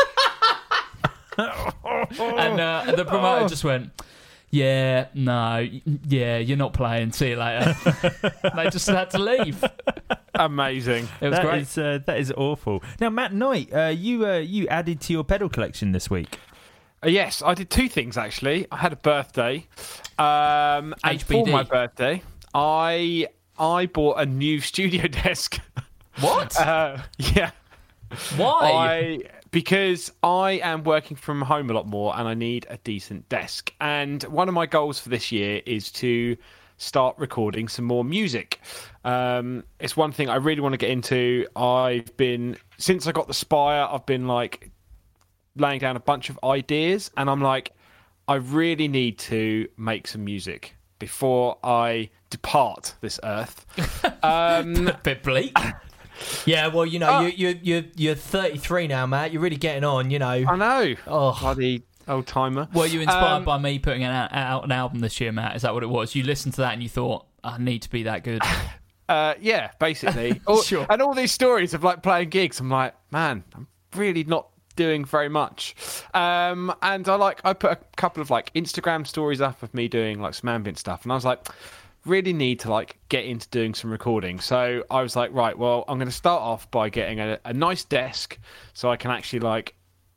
S5: And uh, the promoter just went, yeah, no, yeah, you're not playing. See you later. They just had to leave.
S7: Amazing.
S5: It was
S4: That
S5: great.
S4: is, uh, that is awful. Now, Matt Knight, uh, you uh, you added to your pedal collection this week.
S7: Uh, yes, I did two things actually. I had a birthday, um, and
S5: H B D.
S7: for my birthday, I I bought a new studio desk.
S5: What?
S7: Uh, yeah,
S5: Why?
S7: I because I am working from home a lot more, and I need a decent desk. And one of my goals for this year is to start recording some more music. Um, it's one thing I really want to get into. I've been since I got the Spire, I've been like laying down a bunch of ideas, and I'm like, I really need to make some music before I depart this earth. Um,
S5: Bit bleak.
S6: Yeah, well, you know,
S7: Oh.
S6: you you you're you're thirty-three now, Matt. You're really getting on. You know.
S7: I know,
S6: Oh.
S7: bloody old timer.
S5: Were you inspired
S7: Um,
S5: by me putting an, out an album this year, Matt? Is that what it was? You listened to that and you thought, I need to be that good.
S7: Uh, yeah, basically. All,
S5: Sure.
S7: And all these stories of like playing gigs, I'm like, man, I'm really not doing very much. Um, and I like, I put a couple of like Instagram stories up of me doing like some ambient stuff, and I was like, really need to like get into doing some recording. So I was like, right, well, I'm going to start off by getting a, a nice desk so I can actually like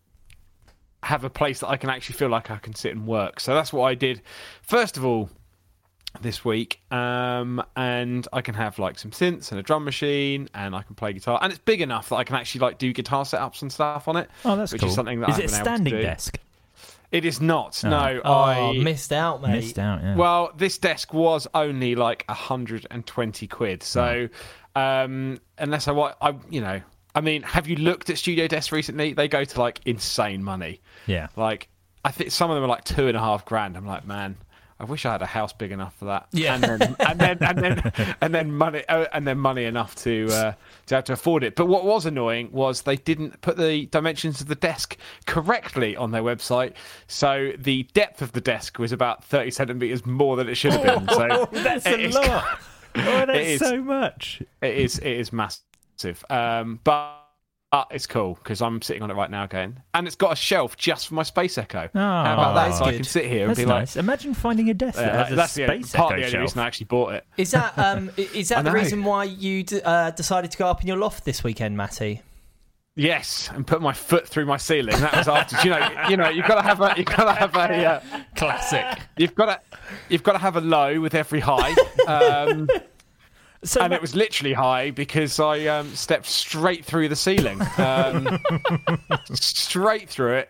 S7: have a place that I can actually feel like I can sit and work. So that's what I did. First of all, this week, um, and I can have like some synths and a drum machine, and I can play guitar, and it's big enough that I can actually like do guitar setups and stuff on it.
S4: Oh, that's
S7: which
S4: cool.
S7: is something that
S4: is
S7: I've
S4: it a
S7: been able
S4: standing
S7: to do.
S4: desk?
S7: It is not.
S4: Oh.
S7: No,
S6: Oh,
S7: I
S6: missed out, mate.
S4: Missed out, yeah.
S7: well, this desk was only like a hundred and twenty quid. So, um, unless I want, I you know, I mean, have you looked at studio desks recently? They go to like insane money.
S4: yeah.
S7: Like, I think some of them are like two and a half grand. I'm like, man, I wish I had a house big enough for that.
S5: Yeah.
S7: and then and then and then and then money uh, and then money enough to uh, to have to afford it. But what was annoying was they didn't put the dimensions of the desk correctly on their website, so the depth of the desk was about thirty centimeters more than it should have been. So
S4: That's
S7: it
S4: a
S7: is-
S4: lot. Oh, that's
S7: is.
S4: so much.
S7: It is it is massive, um, but. But it's cool because I'm sitting on it right now going, and it's got a shelf just for my Space Echo.
S4: Oh,
S7: How about that?
S6: that's
S7: So I
S6: good.
S7: can sit here and
S4: That's
S7: be
S4: nice. Imagine finding a desk
S7: like,
S4: that
S7: uh,
S4: has a
S7: that's the
S4: space
S7: part of
S4: echo
S7: the only
S4: shelf.
S7: reason I actually bought it.
S6: Is that um i- is
S7: I
S6: that the
S7: know.
S6: reason why you d- uh, decided to go up in your loft this weekend, Matty?
S7: Yes, and put my foot through my ceiling. That was after. you know, you know, you've got to have a, you've got to have a, uh,
S5: Classic.
S7: you've got to, you've got to have a low with every high. Um,
S4: So
S7: and
S4: Matt-
S7: it was literally high because I um, stepped straight through the ceiling, um, straight through it.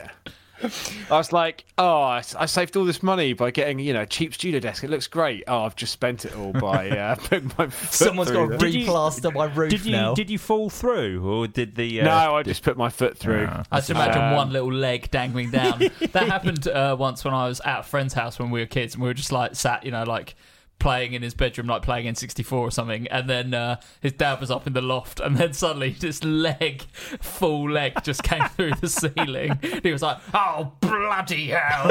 S7: I was like, oh, I, I saved all this money by getting, you know, a cheap studio desk. It looks great. Oh, I've just spent it all by uh, putting my foot
S6: Someone's
S7: through
S6: got
S7: the-
S6: to
S4: Did you-
S6: replaster my roof
S4: did you
S6: now.
S4: did you fall through, or did the uh,
S7: No, I just put my foot through.
S4: Ah.
S5: I just imagine
S7: Um,
S5: one little leg dangling down. That happened uh, once when I was at a friend's house when we were kids, and we were just like sat, you know, like playing in his bedroom, like playing N sixty-four or something. And then uh, his dad was up in the loft, and then suddenly this leg, full leg, just came through the ceiling. He was like, "Oh bloody hell!"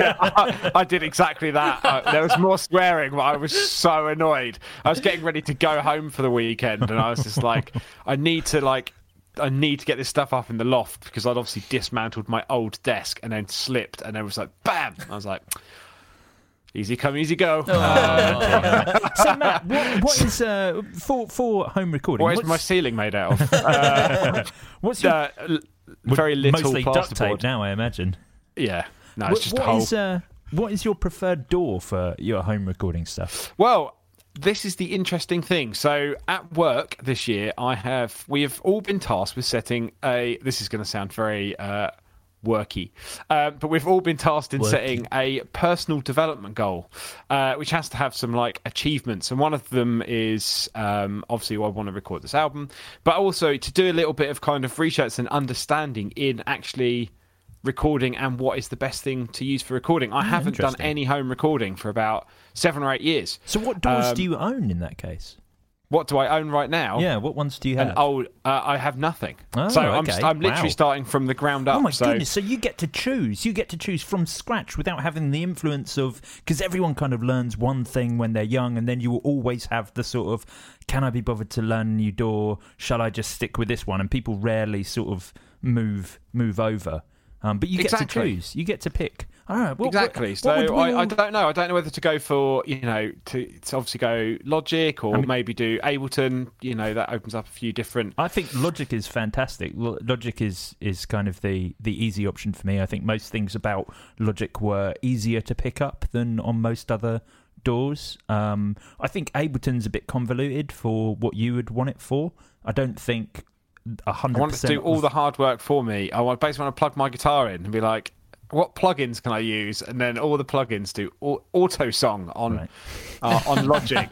S7: I, I did exactly that. Uh, there was more swearing, but I was so annoyed. I was getting ready to go home for the weekend, and I was just like, I need to like. I need to get this stuff up in the loft because I'd obviously dismantled my old desk and then slipped, and then it was like, bam! I was like, easy come, easy go.
S4: So Matt, what, what is uh, for for home recording?
S7: What is
S4: what's,
S7: my ceiling made out of? Uh,
S4: what's your
S7: uh, l- very little
S4: mostly duct tape
S7: plasterboard.
S4: now, I imagine.
S7: Yeah, no,
S4: What-
S7: it's just
S4: what
S7: a hole.
S4: is, uh, what is your preferred door for your home recording stuff?
S7: Well, this is the interesting thing. So at work this year, I have we have all been tasked with setting a. This is going to sound very uh, worky. Uh, but we've all been tasked in
S4: Worky.
S7: setting a personal development goal, uh, which has to have some like achievements. And one of them is um, obviously I want to record this album, but also to do a little bit of kind of research and understanding in actually recording and what is the best thing to use for recording. I
S4: Oh,
S7: haven't done
S4: interesting.
S7: any home recording for about seven or eight years.
S4: So what doors
S7: Um,
S4: do you own in that case?
S7: What do I own right now?
S4: Yeah, what ones do you have?
S7: An old, uh, I have nothing.
S4: Oh,
S7: so I'm,
S4: okay.
S7: I'm literally
S4: Wow.
S7: starting from the ground up.
S4: Oh my
S7: so
S4: goodness! So you get to choose. You get to choose from scratch without having the influence of, because everyone kind of learns one thing when they're young, and then you will always have the sort of, can I be bothered to learn a new door? Shall I just stick with this one? And people rarely sort of move move over. Um, but you get
S7: Exactly.
S4: to choose. You get to pick. All right. What,
S7: exactly.
S4: What,
S7: so
S4: what would we
S7: I, I
S4: all-
S7: don't know. I don't know whether to go for you know to, to obviously go Logic or
S4: I mean-
S7: maybe do Ableton. You know that opens up a few different.
S4: I think Logic is fantastic. Lo- Logic is, is kind of the, the easy option for me. I think most things about Logic were easier to pick up than on most other doors. Um, I think Ableton's a bit convoluted for what you would want it for. I don't think a
S7: I
S4: hundred
S7: want it to
S4: percent.
S7: do all the hard work for me. I want- basically want to plug my guitar in and be like, what plugins can I use? And then all the plugins do au- auto song on
S4: Right.
S7: uh, on Logic.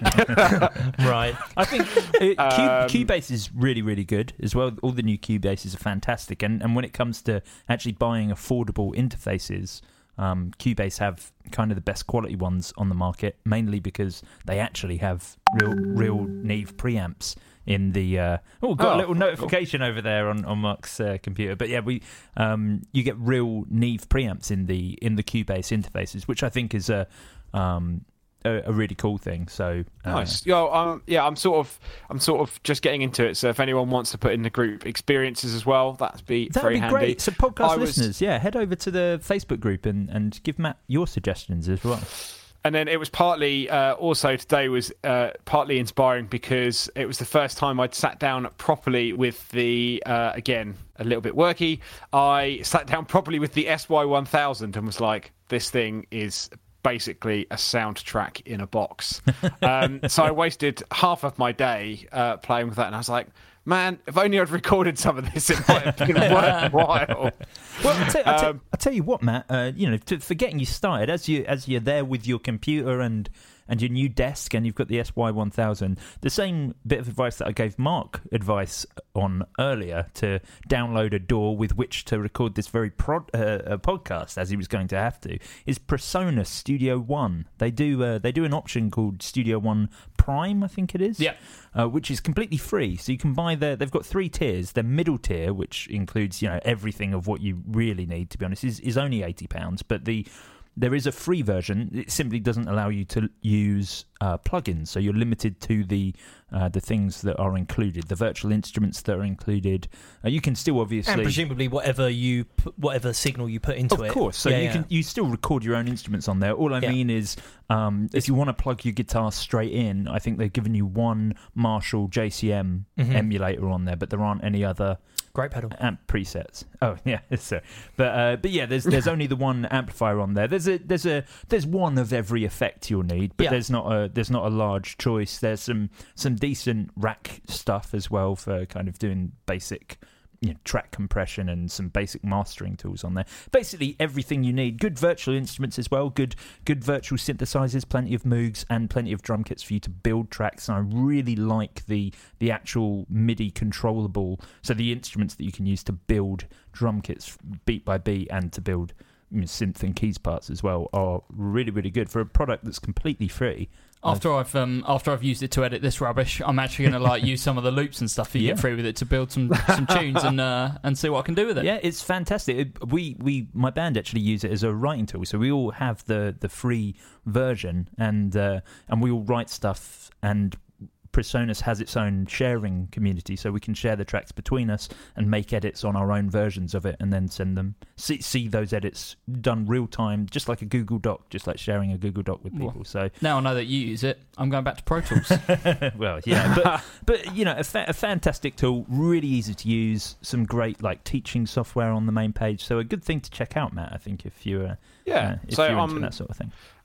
S6: Right.
S4: I think uh,
S7: Um,
S4: Cube, Cubase is really, really good as well. All the new Cubases are fantastic, and and when it comes to actually buying affordable interfaces, um, Cubase have kind of the best quality ones on the market, mainly because they actually have real, real Neve preamps in the. Uh, oh, got
S7: Oh,
S4: a little notification over there on on Mark's uh, computer, but yeah, we um, you get real Neve preamps in the in the Cubase interfaces, which I think is a. Um, a, a really cool thing. So uh,
S7: Nice. Yo, um, yeah, I'm sort of, I'm sort of just getting into it. So if anyone wants to put in the group experiences as well, that'd be
S4: That'd
S7: very
S4: be
S7: handy.
S4: great. So, podcast
S7: I was-
S4: listeners, yeah, head over to the Facebook group and, and give Matt your suggestions as well.
S7: And then it was partly, uh, also today was uh, partly inspiring because it was the first time I'd sat down properly with the, uh, again, a little bit worky. I sat down properly with the S Y one thousand and was like, this thing is basically a soundtrack in a box. Um, so I wasted half of my day uh, playing with that, and I was like, man, if only I'd recorded some of this, it might have been worthwhile.
S4: Well, I tell, I tell,
S7: Um,
S4: I tell you what, Matt. Uh, you know, to, for getting you started, as you as you're there with your computer and and your new desk, and you've got the S Y one thousand. The same bit of advice that I gave Mark advice on earlier, to download a D A W with which to record this very prod, uh, uh, podcast, as he was going to have to, is Presonus Studio One. They do uh, they do an option called Studio One Prime, I think it is.
S5: Yeah.
S4: Uh, which is completely free. So you can buy their. They've got three tiers. Their middle tier, which includes you know everything of what you really need, to be honest, is, is only eighty pounds. But the there is a free version. It simply doesn't allow you to use uh, plugins, so you're limited to the uh, the things that are included, the virtual instruments that are included. Uh, you can still obviously,
S6: And presumably whatever you put, whatever signal you put into
S4: of
S6: it.
S4: course, so
S6: Yeah,
S4: you
S6: yeah.
S4: can you still record your own instruments on there. All I
S6: Yeah.
S4: mean is, um, if you want to plug your guitar straight in, I think they've given you one Marshall J C M
S6: Mhm.
S4: emulator on there, but there aren't any other
S6: Great pedal.
S4: amp presets. Oh yeah, so but uh, but yeah, there's there's only the one amplifier on there. There's a there's a there's one of every effect you'll need, but
S6: Yeah.
S4: there's not a there's not a large choice. There's some some decent rack stuff as well for kind of doing basic, you know, track compression and some basic mastering tools on there. Basically everything you need. Good virtual instruments as well. Good good virtual synthesizers. Plenty of Moogs and plenty of drum kits for you to build tracks. And I really like the the actual MIDI controllable. So the instruments that you can use to build drum kits beat by beat and to build, you know, synth and keys parts as well are really really good for a product that's completely free.
S5: After I've um, after I've used it to edit this rubbish, I'm actually going to like use some of the loops and stuff you
S4: Yeah.
S5: get free with it to build some, some tunes and uh, and see what I can do with it.
S4: Yeah, it's fantastic. It, we we my band actually use it as a writing tool, so we all have the the free version, and uh, and we all write stuff. And Presonus has its own sharing community, so we can share the tracks between us and make edits on our own versions of it, and then send them. See, see those edits done real time, just like a Google Doc, just like sharing a Google Doc with people. So
S5: Now I know that you use it, I'm going back to Pro Tools.
S4: well, yeah, but but you know, a, fa- a fantastic tool, really easy to use. Some great like teaching software on the main page, so a good thing to check out, Matt. I think if you're uh,
S7: Yeah.
S4: uh, if
S7: So,
S4: you're into
S7: um,
S4: that sort of thing.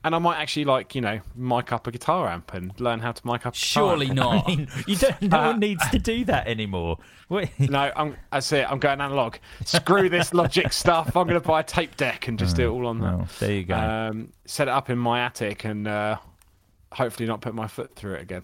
S7: and I might actually like you know mic up a guitar amp and learn how to mic up. A
S5: Surely
S7: guitar amp.
S5: not.
S4: I mean, you don't. No
S7: Uh,
S4: one needs to do that anymore. Wait.
S7: No, I'm, that's it. I'm going analog. Screw this Logic stuff. I'm going to buy a tape deck and just do it all on that.
S4: Oh, there you go.
S7: Um, set it up in my attic and uh, hopefully not put my foot through it again.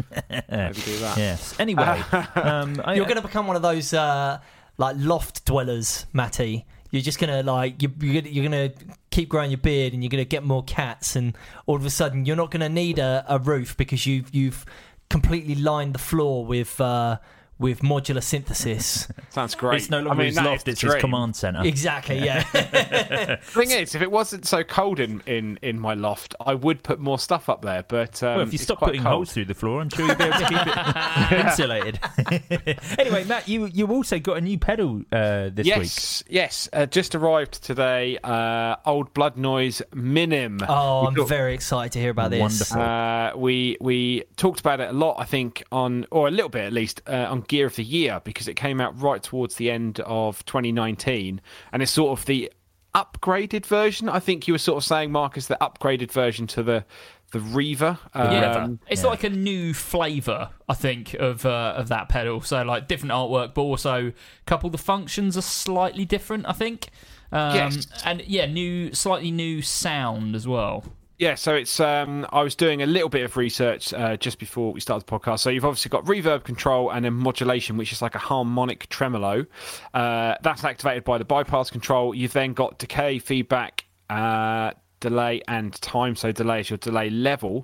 S7: Maybe do that.
S4: Yes. Anyway, um, I,
S6: You're going to become one of those uh, like loft dwellers, Matty. You're just gonna like you, you're gonna, you're gonna keep growing your beard, and you're gonna get more cats, and all of a sudden you're not gonna need a, a roof because you've you've completely lined the floor with uh, with modular synthesis.
S7: Sounds great.
S4: It's no longer
S7: I mean,
S4: his
S7: that
S4: loft;
S7: is
S4: it's
S7: the
S4: his
S7: dream.
S4: command center.
S6: Exactly. Yeah.
S7: The thing is, if it wasn't so cold in, in, in my loft, I would put more stuff up there. But um,
S4: Well, if you
S7: it's
S4: stop
S7: quite
S4: putting
S7: cold.
S4: holes through the floor, I'm sure you'll be able to keep it insulated. Anyway, Matt, you you also got a new pedal uh, this
S7: yes,
S4: week.
S7: Yes, yes. Uh, just arrived today. Uh, Old Blood Noise Minim.
S6: Oh,
S7: We
S6: I'm
S7: got-
S6: very excited to hear about this.
S4: Wonderful.
S7: Uh, we we talked about it a lot, I think, on or a little bit at least uh, on Gear of the Year because it came out right towards the end of twenty nineteen, and it's sort of the upgraded version. I think you were sort of saying, Marcus, the upgraded version to the the Reaver.
S5: Yeah,
S7: Um,
S5: it's
S4: yeah.
S5: like a new flavour, I think, of uh, of that pedal. So like different artwork, but also a couple of the functions are slightly different, I think. Um,
S7: Yes.
S5: and yeah, new, slightly new sound as well.
S7: Yeah, so it's. Um, I was doing a little bit of research uh, just before we started the podcast. So you've obviously got reverb control and then modulation, which is like a harmonic tremolo. Uh, that's activated by the bypass control. You've then got decay, feedback, uh, delay, and time. So delay is your delay level.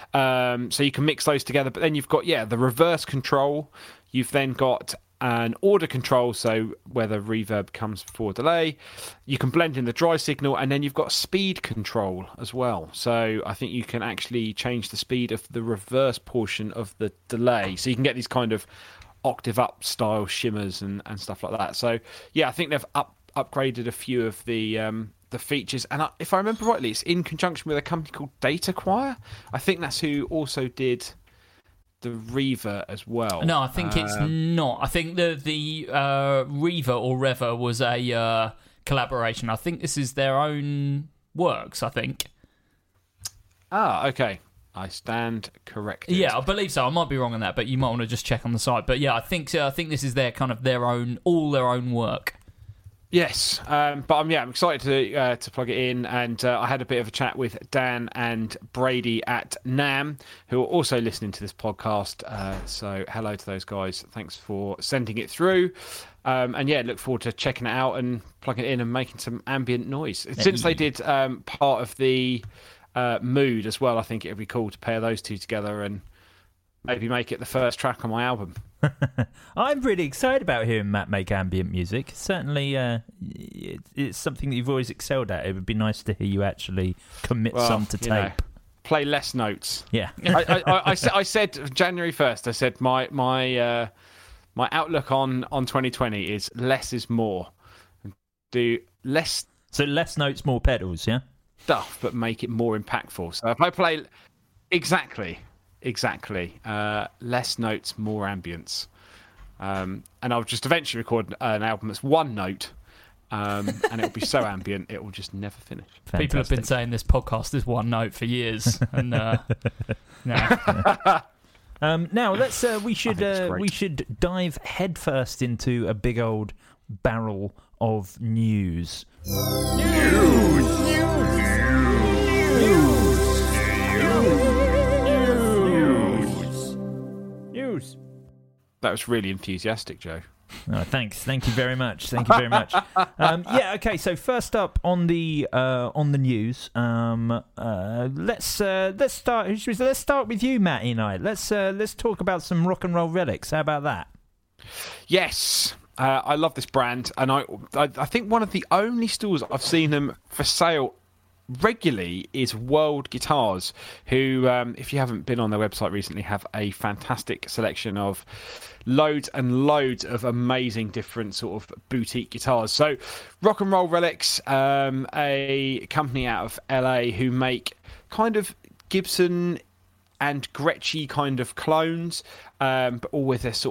S7: Um, so you can mix those together. But then you've got yeah the reverse control. You've then got an order control, so whether reverb comes before delay. You can blend in the dry signal, and then you've got speed control as well. So I think you can actually change the speed of the reverse portion of the delay. So you can get these kind of octave up style shimmers and, and stuff like that. So yeah, I think they've up, upgraded a few of the um, the features. And I, if I remember rightly, it's in conjunction with a company called Data Choir. I think that's who also did the Reaver as well.
S5: No, I think it's
S7: Um,
S5: not. I think the the uh, Reaver or Rever was a uh, collaboration. I think this is their own works. I think.
S7: Ah, okay. I stand corrected.
S5: Yeah, I believe so. I might be wrong on that, but you might want to just check on the site. But yeah, I think uh, I think this is their kind of their own, all their own work.
S7: Yes, um, but I'm yeah, I'm excited to uh, to plug it in, and uh, I had a bit of a chat with Dan and Brady at NAMM, who are also listening to this podcast. Uh, so hello to those guys. Thanks for sending it through, um, and yeah, look forward to checking it out and plugging it in and making some ambient noise. Since they did um, part of the uh, mood as well, I think it would be cool to pair those two together and maybe make it the first track on my album.
S4: I'm really excited about hearing Matt make ambient music. Certainly, uh, it, it's something that you've always excelled at. It would be nice to hear you actually commit
S7: Well,
S4: some to
S7: you know,
S4: tape.
S7: play less notes.
S4: Yeah.
S7: I, I, I, I, said, I said January first. I said my my uh, my outlook on, on twenty twenty is less is more. Do less
S4: So less notes, more pedals, yeah?
S7: stuff, but make it more impactful. So if I play exactly, exactly, uh, less notes, more ambience, um, and I'll just eventually record an album that's one note, um, and it'll be so ambient it will just never finish.
S5: People have been
S4: Fantastic.
S5: saying this podcast is one note for years, and uh, no.
S4: Um, now let's. Uh, we should.
S7: think it's
S4: Uh,
S7: great.
S4: we should dive headfirst into a big old barrel of news. News.
S7: That was really enthusiastic, Joe.
S4: Oh, thanks. Thank you very much. Thank you very much. Um, yeah. Okay. So first up on the uh, on the news, um, uh, let's uh, let's start. who should we- Let's start with you, Matty Knight. Let's uh, let's talk about some rock and roll relics. How about that?
S7: Yes, uh, I love this brand, and I, I I think one of the only stores I've seen them for sale regularly is World Guitars, who, um, if you haven't been on their website recently, have a fantastic selection of loads and loads of amazing different sort of boutique guitars. So Rock and Roll Relics, um, a company out of L A who make kind of Gibson and Gretschy kind of clones, um, but all with their sort of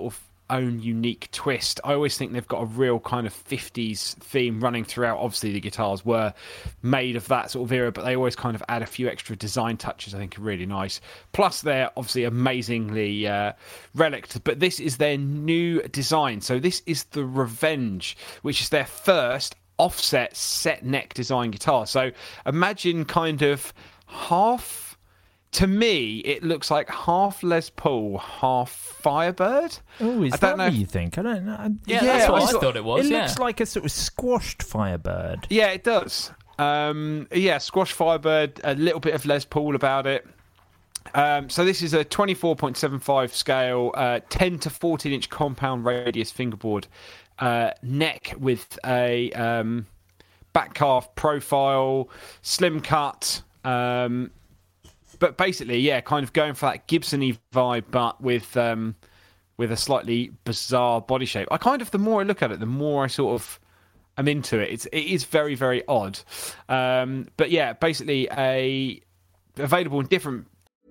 S7: own unique twist. I always think they've got a real kind of fifties theme running throughout. Obviously, the guitars were made of that sort of era, but they always kind of add a few extra design touches I think are really nice. Plus, they're obviously amazingly uh, relicked, but this is their new design. So this is the Revenge, which is their first offset set neck design guitar. So imagine kind of half... To me, it looks like half Les Paul, half Firebird.
S4: Oh, is
S7: I
S4: that
S7: don't know
S4: what
S7: if...
S4: you think? I don't know.
S5: Yeah, yeah that's what I
S7: sort...
S5: thought it was.
S4: It
S5: yeah.
S4: looks like a sort of squashed Firebird.
S7: Yeah, it does. Um, yeah, squash Firebird, a little bit of Les Paul about it. Um, so this is a twenty-four point seven five scale, uh, ten to fourteen inch compound radius fingerboard uh, neck with a um, back calf profile, slim cut. Um, But basically, yeah, kind of going for that Gibson-y vibe, but with um, with a slightly bizarre body shape. I kind of, the more I look at it, the more I sort of am into it. It's it is very very odd, um, but yeah, basically a available in different.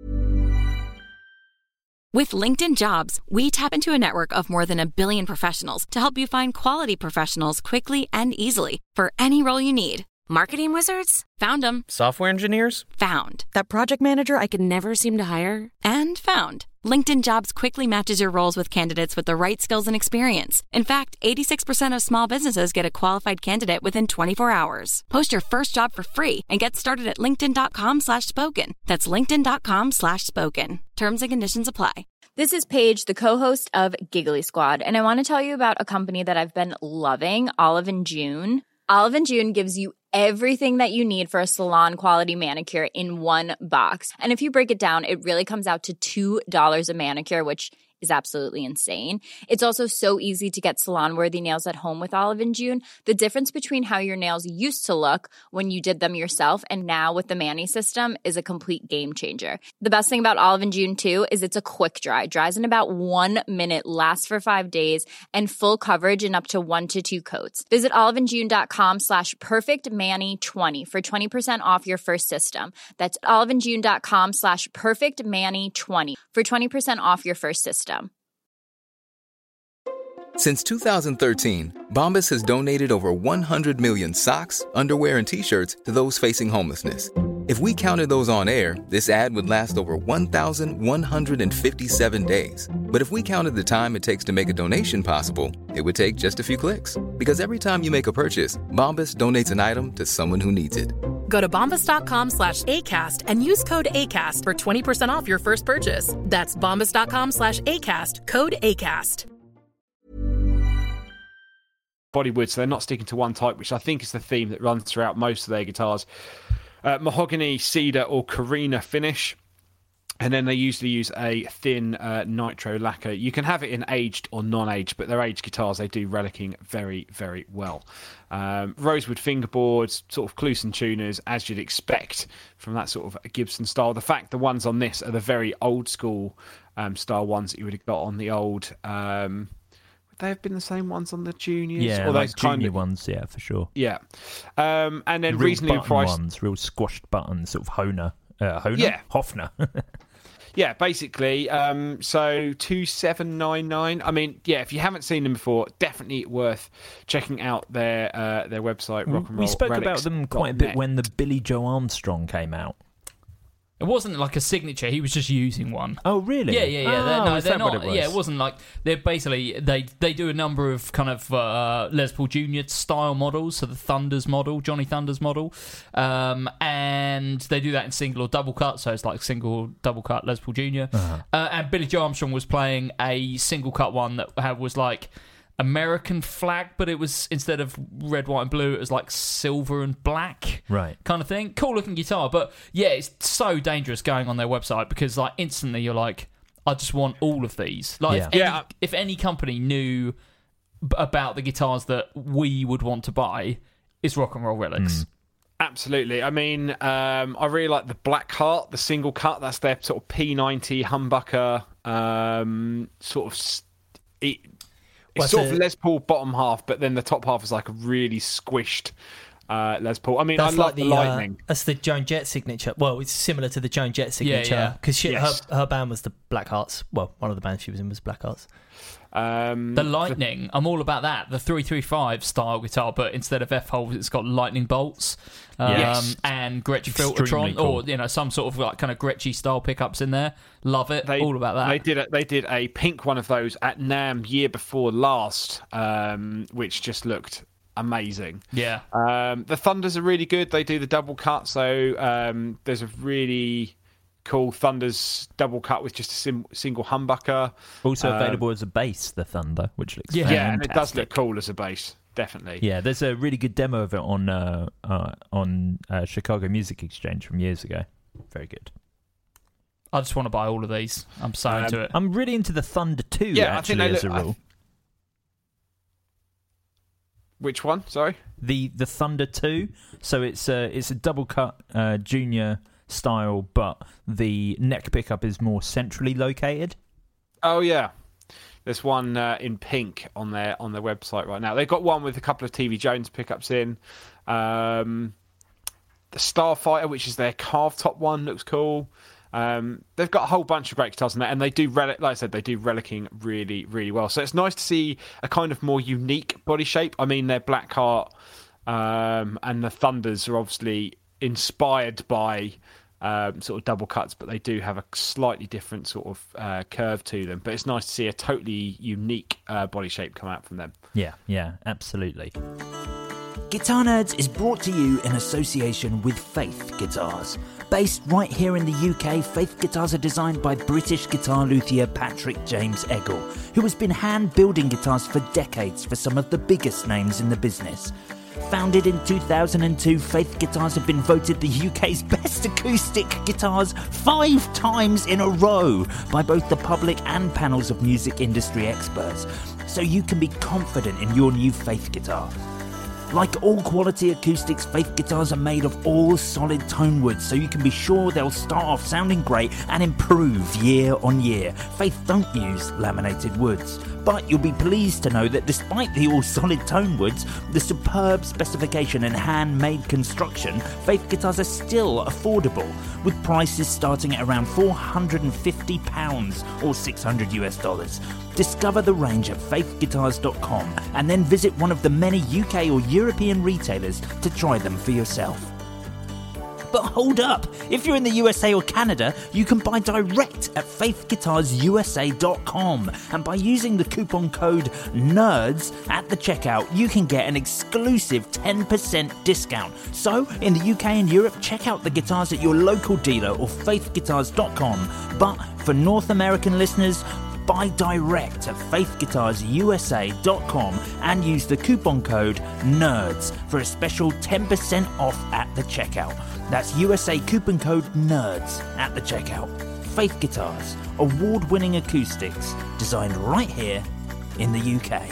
S8: With LinkedIn Jobs, we tap into a network of more than a billion professionals to help you find quality professionals quickly and easily for any role you need. Marketing wizards? Found them.
S9: Software engineers?
S8: Found. That project manager I could never seem to hire? And found. LinkedIn Jobs quickly matches your roles with candidates with the right skills and experience. In fact, eighty-six percent of small businesses get a qualified candidate within twenty-four hours. Post your first job for free and get started at linkedin.com slash spoken. That's linkedin.com slash spoken. Terms and conditions apply.
S10: This is Paige, the co-host of Giggly Squad, and I want to tell you about a company that I've been loving, Olive and June. Olive and June gives you everything that you need for a salon-quality manicure in one box. And if you break it down, it really comes out to two dollars a manicure, which is absolutely insane. It's also so easy to get salon-worthy nails at home with Olive and June. The difference between how your nails used to look when you did them yourself and now with the Mani system is a complete game changer. The best thing about Olive and June, too, is it's a quick dry. Dries in about one minute, lasts for five days, and full coverage in up to one to two coats. Visit oliveandjune.com slash perfectmani20 for twenty percent off your first system. That's oliveandjune.com slash perfectmani20 for twenty percent off your first system.
S2: Since two thousand thirteen, Bombas has donated over one hundred million socks, underwear, and T-shirts to those facing homelessness. If we counted those on air, this ad would last over one thousand one hundred fifty-seven days. But if we counted the time it takes to make a donation possible, it would take just a few clicks. Because every time you make a purchase, Bombas donates an item to someone who needs it.
S3: Go to bombas.com slash ACAST and use code ACAST for twenty percent off your first purchase. That's bombas.com slash ACAST, code ACAST.
S7: Bodywood, so they're not sticking to one type, which I think is the theme that runs throughout most of their guitars. Uh, mahogany, cedar, or Carina finish. And then they usually use a thin uh, nitro lacquer. You can have it in aged or non-aged, but their aged guitars, they do relicking very, very well. Um, rosewood fingerboards, sort of Clusen tuners, as you'd expect from that sort of Gibson style. The fact the ones on this are the very old school um, style ones that you would have got on the old... Um, would they have been the same ones on the juniors?
S4: Yeah,
S7: or
S4: like
S7: those
S4: junior
S7: kind of
S4: ones, yeah, for sure.
S7: Yeah. Um, and then
S4: real
S7: reasonably
S4: button
S7: priced...
S4: ones, real squashed buttons, sort of Hohner. Uh, Hohner?
S7: Yeah.
S4: Hofner.
S7: Yeah, basically. Um, so two seven nine nine. I mean, yeah, if you haven't seen them before, definitely worth checking out their uh, their website. Rock and Roll
S4: We spoke
S7: Relics
S4: about them quite a
S7: dot
S4: bit
S7: net.
S4: when the Billy Joe Armstrong came out.
S5: It wasn't like a signature. He was just using one.
S4: Oh, really?
S5: Yeah, yeah, yeah.
S4: Oh,
S5: they're, no,
S4: is
S5: they're
S4: that
S5: not.
S4: what it was?
S5: Yeah, it wasn't like they're basically they they do a number of kind of uh, Les Paul Junior style models. So the Thunders model, Johnny Thunders model, um, and they do that in single or double cut. So it's like single, double cut Les Paul Junior
S4: Uh-huh.
S5: Uh, and Billy Joe Armstrong was playing a single cut one that had, was like American flag, but it was instead of red, white, and blue, it was like silver and black,
S4: Right.
S5: kind of thing. Cool looking guitar, but yeah, it's so dangerous going on their website because like instantly you're like, I just want all of these. Like,
S4: Yeah.
S5: if, any,
S7: Yeah.
S5: if any company knew b- about the guitars that we would want to buy, it's Rock and Roll Relics.
S4: Mm.
S7: Absolutely. I mean, um, I really like the Black Heart, the single cut. That's their sort of P ninety humbucker, um, sort of. St- it,
S6: Well,
S7: it's sort
S6: it's
S7: of
S6: a-
S7: Les Paul bottom half, but then the top half is like a really squished uh, Les Paul. I mean,
S6: That's
S7: I
S6: like
S7: like
S6: the,
S7: the Lightning.
S6: Uh, that's the Joan Jett signature. Well, it's similar to the Joan Jett
S5: Yeah,
S6: signature
S5: yeah.
S6: because
S7: Yes.
S6: her her band was the Black Hearts. Well, one of the bands she was in was Black Hearts.
S7: Um,
S5: The Lightning, I'm all about that. The three three five style guitar, but instead of F holes, it's got lightning bolts um,
S7: Yes.
S5: and Gretsch
S4: Extremely
S5: Filtertron,
S4: cool.
S5: or you know some sort of like kind of Gretschy style pickups in there. Love it.
S7: They,
S5: all about that.
S7: They did a, they did a pink one of those at NAMM year before last, um, which just looked amazing.
S5: Yeah.
S7: Um, the Thunders are really good. They do the double cut, so um, there's a really cool Thunders double cut with just a sim- single humbucker.
S4: Also
S7: Um,
S4: available as a bass, the Thunder, which looks
S5: Yeah.
S7: Yeah, and it does
S4: fantastic.
S7: look cool as a bass, definitely.
S4: Yeah, there's a really good demo of it on uh, uh, on uh, Chicago Music Exchange from years ago. Very good.
S5: I just want to buy all of these. I'm so
S7: Um,
S5: into it.
S4: I'm really into the Thunder two,
S7: Yeah, I
S4: actually,
S7: think they
S4: as a
S7: look- I-
S4: rule.
S7: Which one? Sorry.
S4: The the Thunder two, so it's a, it's a double cut uh, junior style, but the neck pickup is more centrally located.
S7: Oh yeah, there's one uh, in pink on their on their website right now. They've got one with a couple of T V Jones pickups in. Um, the Starfighter, which is their carved top one, looks cool. Um, they've got a whole bunch of great guitars in there, and they do, relic, like I said, they do relicking really, really well. So it's nice to see a kind of more unique body shape. I mean, their Blackheart um, and the Thunders are obviously inspired by um, sort of double cuts, but they do have a slightly different sort of uh, curve to them. But it's nice to see a totally unique uh, body shape come out from them.
S4: Yeah, yeah, absolutely.
S9: Guitar Nerds is brought to you in association with Faith Guitars. Based right here in the U K, Faith Guitars are designed by British guitar luthier Patrick James Eggle, who has been hand-building guitars for decades for some of the biggest names in the business. Founded in two thousand two, Faith Guitars have been voted the U K's best acoustic guitars five times in a row by both the public and panels of music industry experts, so you can be confident in your new Faith guitar. Like all quality acoustics, Faith guitars are made of all solid tone woods, so you can be sure they'll start off sounding great and improve year on year. Faith don't use laminated woods, but you'll be pleased to know that despite the all solid tone woods, the superb specification and handmade construction, Faith guitars are still affordable, with prices starting at around four hundred fifty pounds or six hundred US dollars. Discover the range at faith guitars dot com and then visit one of the many U K or European retailers to try them for yourself. But hold up! If you're in the U S A or Canada, you can buy direct at faith guitars U S A dot com, and by using the coupon code NERDS at the checkout, you can get an exclusive ten percent discount. So, in the U K and Europe, check out the guitars at your local dealer or faith guitars dot com. But for North American listeners, buy direct at faith guitars U S A dot com and use the coupon code NERDS for a special ten percent off at the checkout. That's U S A coupon code NERDS at the checkout. Faith Guitars, award-winning acoustics designed right here in the U K.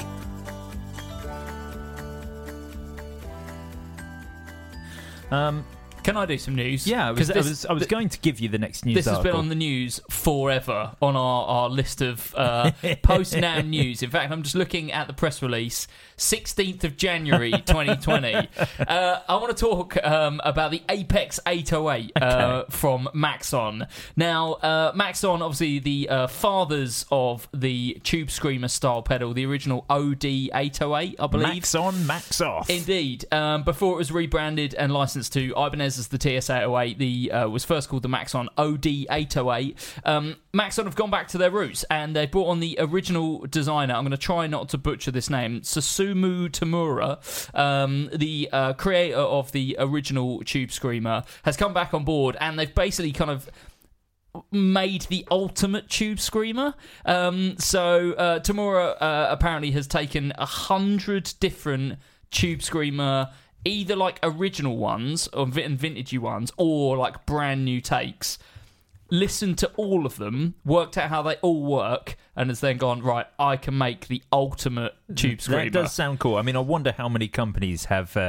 S4: Um,
S5: Can I do some news?
S4: yeah, I was, I
S5: this-
S4: was, I was
S5: th-
S4: going to give you the next news
S5: This has been
S4: article.
S5: on the news forever on our, our list of uh, post-NAMM news. In fact, I'm just looking at the press release, sixteenth of January twenty twenty. uh, I want to talk um, about the Apex eight oh eight uh,
S4: Okay.
S5: from Maxon. Now, uh, Maxon, obviously the uh, fathers of the Tube Screamer style pedal, the original O D eight oh eight, I believe.
S4: Max on, max off.
S5: Indeed. Um, before it was rebranded and licensed to Ibanez as the T S eight oh eight, the uh, was first called the Maxon O D eight oh eight. Um, Maxon have gone back to their roots and they brought on the original designer. I'm going to try not to butcher this name. Susumu Tamura, um, the uh, creator of the original Tube Screamer, has come back on board and they've basically kind of made the ultimate Tube Screamer. Um, so uh, Tamura uh, apparently has taken a hundred different Tube Screamer, either like original ones or vin- vintagey ones, or like brand new takes. Listened to all of them, worked out how they all work, and has then gone, right, I can make the ultimate Tube Screamer.
S4: That does sound cool. I mean, I wonder how many companies have uh,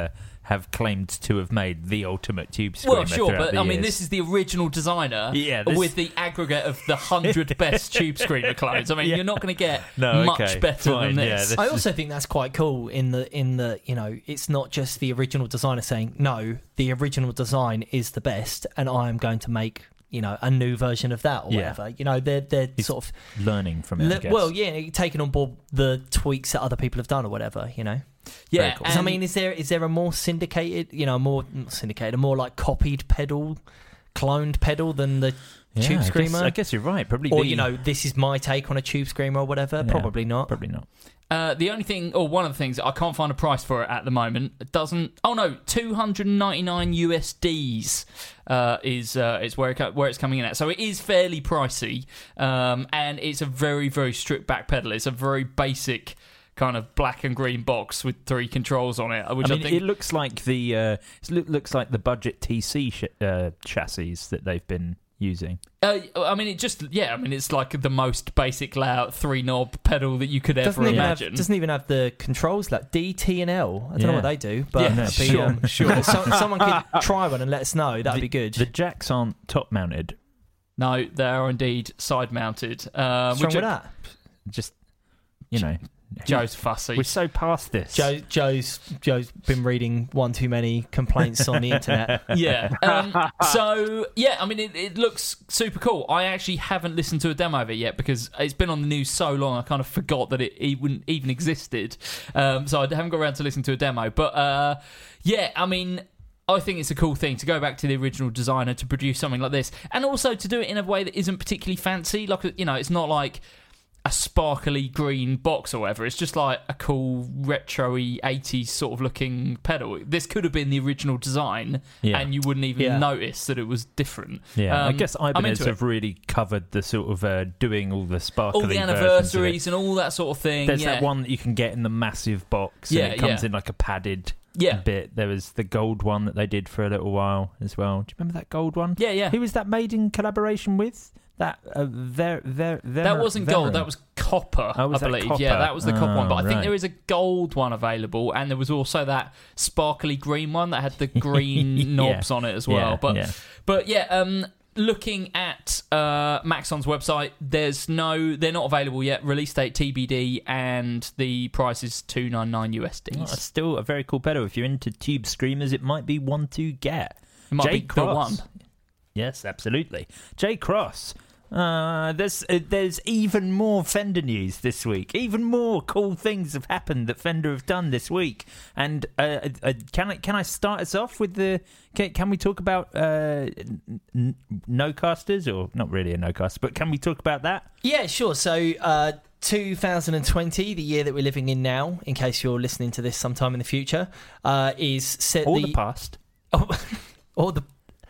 S4: have claimed to have made the ultimate tube screamer.
S5: Well, sure, but
S4: the
S5: I mean,
S4: years.
S5: this is the original designer
S4: Yeah, this-
S5: with the aggregate of the hundred best tube screamer clones. I mean,
S4: Yeah.
S5: you're not going to get
S4: No,
S5: much
S4: okay,
S5: better
S4: fine,
S5: than
S4: yeah,
S5: this.
S4: this-
S6: I also think that's quite cool in the in the you know it's not just the original designer saying no, the original design is the best, and I am going to make you know a new version of that or
S4: Yeah.
S6: whatever. You know they're they're
S4: He's
S6: sort of
S4: learning from it. I
S6: le-
S4: guess.
S6: well, yeah, taking on board the tweaks that other people have done or whatever. You know,
S5: yeah,
S6: Because, I
S5: and-
S6: mean, is there is there a more syndicated, you know, more not syndicated, a more like copied pedal, cloned pedal than the
S4: Yeah,
S6: Tube
S4: I guess-
S6: Screamer?
S4: I guess you're right. Probably,
S6: or
S4: be-
S6: you know, this is my take on a Tube Screamer or whatever.
S4: Yeah,
S6: Probably not.
S4: Probably not.
S5: Uh, the only thing, or one of the things, I can't find a price for it at the moment. It doesn't. Oh no, two hundred ninety-nine U S Ds uh, is uh, is where it, co- where it's coming in at. So it is fairly pricey, um, and it's a very very stripped back pedal. It's a very basic kind of black and green box with three controls on it. Which
S4: I
S5: I,
S4: mean,
S5: think
S4: it looks like the uh, it loo- looks like the budget T C sh- uh, chassis that they've been using.
S5: Uh, I mean, it just yeah. I mean, it's like the most basic layout three knob pedal that you could ever
S6: Doesn't even have
S5: imagine.
S6: doesn't even have the controls like D, T, and L. I don't know
S4: Yeah.
S6: what they do, but
S5: Yeah,
S6: it'd be,
S5: sure,
S6: um,
S5: sure.
S6: so, someone could try one and let us know. That'd
S4: The-
S6: be good.
S4: The jacks aren't top mounted.
S5: No, they are indeed side mounted. Uh,
S6: What's wrong
S5: which
S6: with
S5: are-
S6: that?
S4: Just you know,
S5: Joe's fussy.
S4: we're so past this.
S6: Joe, Joe's Joe's been reading one too many complaints on the internet.
S5: Yeah. Um, so yeah, I mean, it, it looks super cool. I actually haven't listened to a demo of it yet because it's been on the news so long. I kind of forgot that it even even existed. Um, so I haven't got around to listening to a demo. But uh, yeah, I mean. I think it's a cool thing to go back to the original designer to produce something like this, and also to do it in a way that isn't particularly fancy. Like, you know, it's not like a sparkly green box or whatever. It's just like a cool retro-y eighties sort of looking pedal. This could have been the original design,
S4: Yeah.
S5: and you wouldn't even
S6: Yeah.
S5: notice that it was different.
S4: Yeah, I
S5: Um,
S4: guess
S5: I'm
S4: Ibanez
S5: into it.
S4: have really covered the sort of uh, doing all the sparkly
S5: all the
S4: versions of it.
S5: anniversaries and all that sort of thing.
S4: There's
S5: yeah.
S4: that one that you can get in the massive box.
S5: Yeah,
S4: and it comes
S5: yeah.
S4: in like a padded
S5: Yeah.
S4: bit. There was the gold one that they did for a little while as well. Do you remember that gold one?
S5: Yeah, yeah.
S4: Who was that made in collaboration with? That uh, ver, ver, ver,
S5: That wasn't
S4: Veron.
S5: gold. That was copper,
S4: Oh, was
S5: I
S4: that
S5: believe.
S4: copper?
S5: Yeah, that was the copper one. But I think
S4: Oh, right.
S5: there is a gold one available, and there was also that sparkly green one that had the green
S4: Yeah.
S5: knobs on it as well.
S4: Yeah,
S5: but
S4: yeah.
S5: but yeah, um, looking at uh, Maxon's website, there's no, they're not available yet. Release date T B D, and the price is two ninety-nine U S Ds.
S4: Well, it's still a very cool pedal. If you're into tube screamers, it might be one to get.
S5: It might
S4: Jay
S5: be the
S4: Cross.
S5: one.
S4: Yes, absolutely. Jay Cross. Uh, there's uh, there's even more Fender news this week. Even more cool things have happened that Fender have done this week. And uh, uh, can I can I start us off with the? Can, can we talk about uh, n- no casters or not really a no caster, but can we talk about that?
S6: Yeah, sure. So, uh, two thousand twenty, the year that we're living in now, in case you're listening to this sometime in the future, uh, is set
S4: Or
S6: the,
S4: the past?
S6: Oh, or the.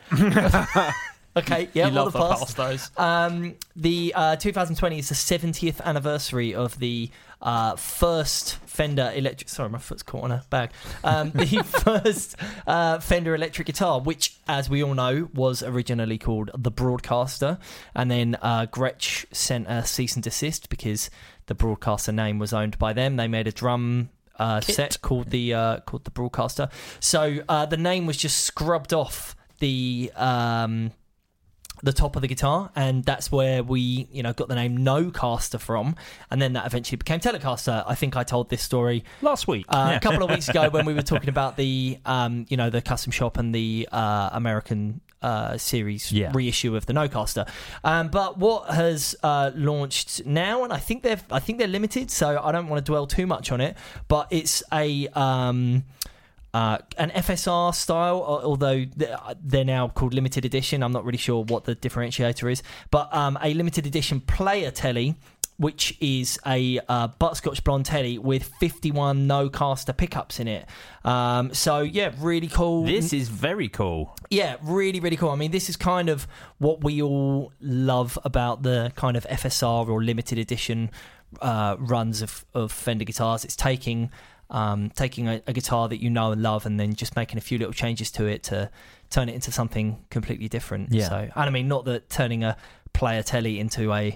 S6: Okay, yeah,
S5: You
S6: all
S5: love
S6: the
S5: the
S6: past.
S5: past those.
S6: Um, the uh, two thousand twenty is the seventieth anniversary of the uh, first Fender electric. Sorry, my foot's caught on a bag. Um, the first uh, Fender electric guitar, which, as we all know, was originally called the Broadcaster, and then uh, Gretsch sent a cease and desist because the Broadcaster name was owned by them. They made a drum. Uh, set called the uh, called the Broadcaster. So uh, the name was just scrubbed off the um, the top of the guitar, and that's where we you know got the name Nocaster from, and then that eventually became Telecaster. I think I told this story
S4: Last week.
S6: uh,
S4: Yeah.
S6: a couple of weeks ago when we were talking about the um, you know the custom shop and the uh, American uh, series
S4: Yeah.
S6: reissue of the Nocaster. Um, but what has uh, launched now, and I think they're I think they're limited, so I don't want to dwell too much on it. But it's a um, uh, an F S R style, al- although they're- they're now called limited edition. I'm not really sure what the differentiator is, but um, a limited edition player telly, which is a uh, butterscotch blonde telly with fifty-one no-caster pickups in it. Um, so, yeah, really cool.
S4: This is very cool.
S6: Yeah, really, really cool. I mean, this is kind of what we all love about the kind of F S R or limited edition uh, runs of, of Fender guitars. It's taking um, taking a, a guitar that you know and love and then just making a few little changes to it to turn it into something completely different.
S4: Yeah.
S6: So, and I mean, not that turning a player telly into a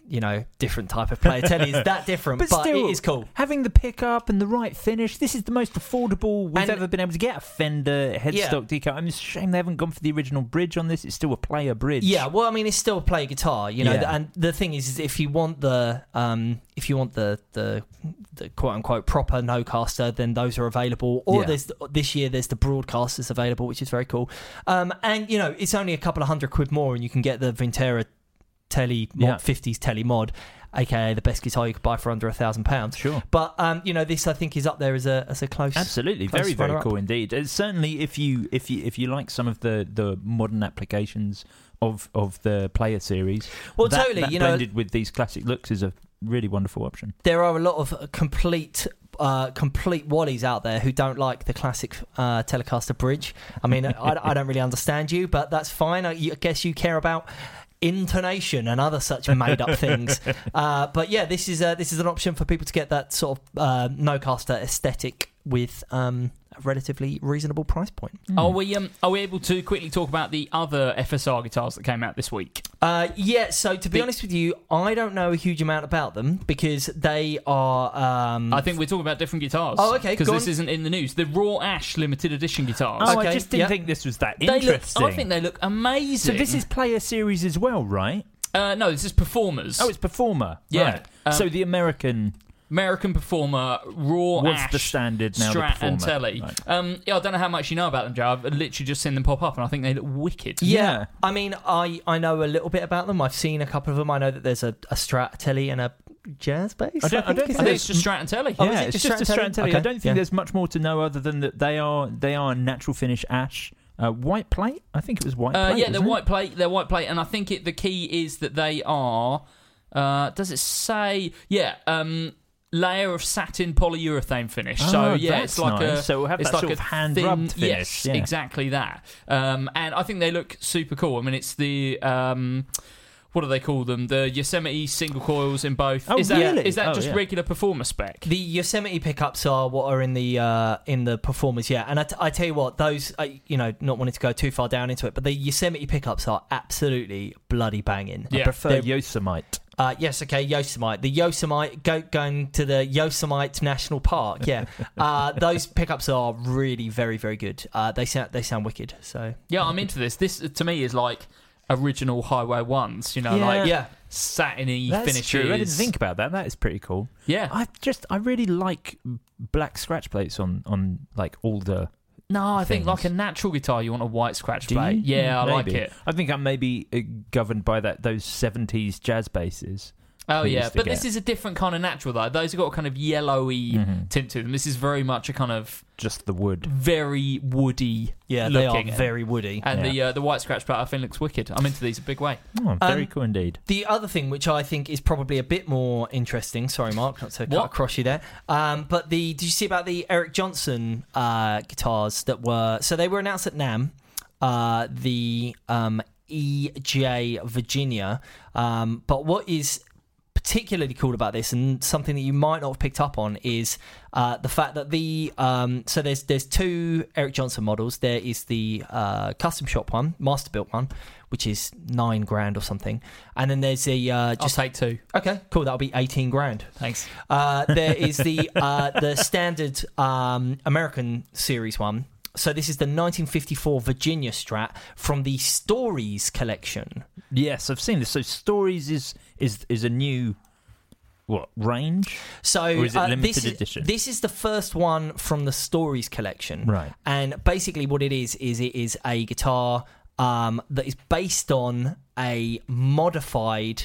S6: you know, different type of player telly is that different, but,
S9: But still,
S6: it is cool.
S9: Having the pickup and the right finish, this is the most affordable we've
S6: And-
S9: ever been able to get a Fender headstock
S6: Yeah.
S9: decal. I'm just ashamed they haven't gone for the original bridge on this. It's still a player bridge.
S6: Yeah, well, I mean, it's still a player guitar, you know.
S9: Yeah.
S6: And the thing is, is if you want the um, if you want the the, the quote unquote proper Nocaster, then those are available. Or
S9: Yeah.
S6: there's this year there's the Broadcasters available, which is very cool. Um, and you know, it's only a couple of hundred quid more, and you can get the Vintera Telly mod,
S9: Yeah.
S6: fifties Telly mod, aka the best guitar you could buy for under a thousand pounds.
S9: Sure.
S6: But um, you know, this I think is up there as a as a close.
S9: Absolutely,
S6: close
S9: very very
S6: runner-up.
S9: cool indeed. Uh, certainly, if you if you if you like some of the, the modern applications of of the player series,
S6: Well,
S9: that,
S6: totally,
S9: that
S6: you know-
S9: blended with these classic looks is a really wonderful option.
S6: There are a lot of complete uh, complete wallies out there who don't like the classic uh, Telecaster bridge. I mean, I, I don't really understand you, but that's fine. I, I guess you care about intonation and other such made up things. Uh, but yeah, this is a, this is an option for people to get that sort of uh, Nocaster aesthetic with um, a relatively reasonable price point.
S5: Are we um are we able to quickly talk about the other F S R guitars that came out this week?
S6: Uh, yeah, so to be
S5: The-
S6: honest with you, I don't know a huge amount about them because they are. Um,
S5: I think we're talking about different guitars.
S6: Oh, okay,
S5: Because
S6: go
S5: this
S6: on.
S5: isn't in the news. The Raw Ash limited edition guitars.
S9: Oh,
S6: Okay,
S9: I just didn't
S6: yeah.
S9: think this was that
S5: They look,
S9: interesting.
S5: I think they look amazing.
S9: so. This is player series as well, right?
S5: uh, no, this is Performers.
S9: Oh, it's Performer.
S5: Yeah.
S9: Right.
S5: Um,
S9: so the American
S5: American Performer, Raw
S9: was
S5: Ash,
S9: the standard, now the
S5: Strat and
S9: Performer.
S5: Telly.
S9: Right.
S5: Um, yeah, I don't know how much you know about them, Joe. I've literally just seen them pop up, and I think they look wicked.
S6: Yeah.
S9: Yeah.
S6: I mean, I, I know a little bit about them. I've seen a couple of them. I know that there's a, a Strat, a Telly, and a jazz bass.
S9: I don't- I don't
S6: is
S5: I
S9: think
S5: think
S6: it?
S5: it's just Strat and Telly.
S6: Oh,
S9: yeah,
S6: is it
S9: it's
S6: just
S9: just a
S6: Strat and
S9: Strat
S6: Telly?
S9: Telly. I
S6: Okay,
S9: don't think
S6: yeah.
S9: there's much more to know other than that they are they are natural finish ash, uh, white plate. I think it was white
S5: Uh,
S9: plate.
S5: yeah, they're
S9: wasn't it?
S5: white plate. They're white plate, and I think it, the key is that they are. Uh, does it say? Yeah, um, layer of satin polyurethane finish.
S9: Oh,
S5: so yeah,
S9: that's
S5: it's like
S9: nice.
S5: a.
S9: So it'll have
S5: it's
S9: that
S5: like
S9: sort
S5: a
S9: of hand
S5: thin,
S9: rubbed finish,
S5: Yes,
S9: yeah.
S5: exactly that. Um, and I think they look super cool. I mean, it's the. Um, what do they call them? The Yosemite single coils in both.
S9: Oh,
S5: is that,
S9: really?
S5: Is that
S9: Oh,
S5: just
S9: yeah.
S5: regular performer spec?
S6: The Yosemite pickups are what are in the uh, in the Performers, yeah. And I, t- I tell you what, those, uh, you know, not wanting to go too far down into it, but the Yosemite pickups are absolutely bloody banging.
S5: Yeah.
S9: I prefer
S6: They're-
S9: Yosemite.
S6: Uh, yes, okay, Yosemite. The Yosemite, go, going to the Yosemite National Park, yeah. uh, those pickups are really very, very good. Uh, they sound they sound wicked. So
S5: Yeah, I'm into this. This to me is like original Highway Ones. You know,
S9: Yeah.
S5: like
S6: yeah,
S5: satiny
S9: That's
S5: finishes.
S9: true. I didn't think about that. That is pretty cool.
S5: Yeah.
S9: I just I really like black scratch plates on on like all the.
S5: No, I think
S9: things.
S5: like a natural guitar, you want a white scratch
S9: Do
S5: plate.
S9: you?
S5: Yeah, I like
S9: Maybe.
S5: it.
S9: I think I'm maybe uh, governed by that those seventies jazz basses.
S5: Oh
S9: we
S5: yeah,
S9: used to
S5: but this
S9: get.
S5: is a different kind of natural though. Those have got a kind of yellowy
S9: Mhm.
S5: tint to them. This is very much a kind of
S9: Just the wood.
S5: very woody.
S6: yeah, they
S5: looking.
S6: are very woody.
S5: And the
S9: Yeah.
S5: uh, the white scratch plate I think looks wicked. I'm into these a big way.
S9: Oh, very
S6: Um,
S9: cool indeed.
S6: The other thing, which I think is probably a bit more interesting, sorry, Mark, not to cut
S5: What?
S6: across you there, um, but the did you see about the Eric Johnson uh, guitars that were so they were announced at NAMM, uh, the um, E J Virginia, um, but what is particularly cool about this and something that you might not have picked up on is uh, the fact that the um, so there's there's two Eric Johnson models. There is the uh, custom shop one, master built one, which is nine grand or something, and then there's a uh,
S5: Just
S6: just
S5: take two.
S6: okay, cool. That'll be eighteen grand.
S5: Thanks.
S6: Uh, there is the uh, the standard um, American series one. So this is the nineteen fifty-four Virginia Strat from the Stories collection.
S9: Yes, I've seen this. So Stories is is is a new what range?
S6: So
S9: Or is it
S6: uh,
S9: limited
S6: this is,
S9: edition?
S6: This is the first one from the Stories collection,
S9: Right.
S6: And basically, what it is is it is a guitar um, that is based on a modified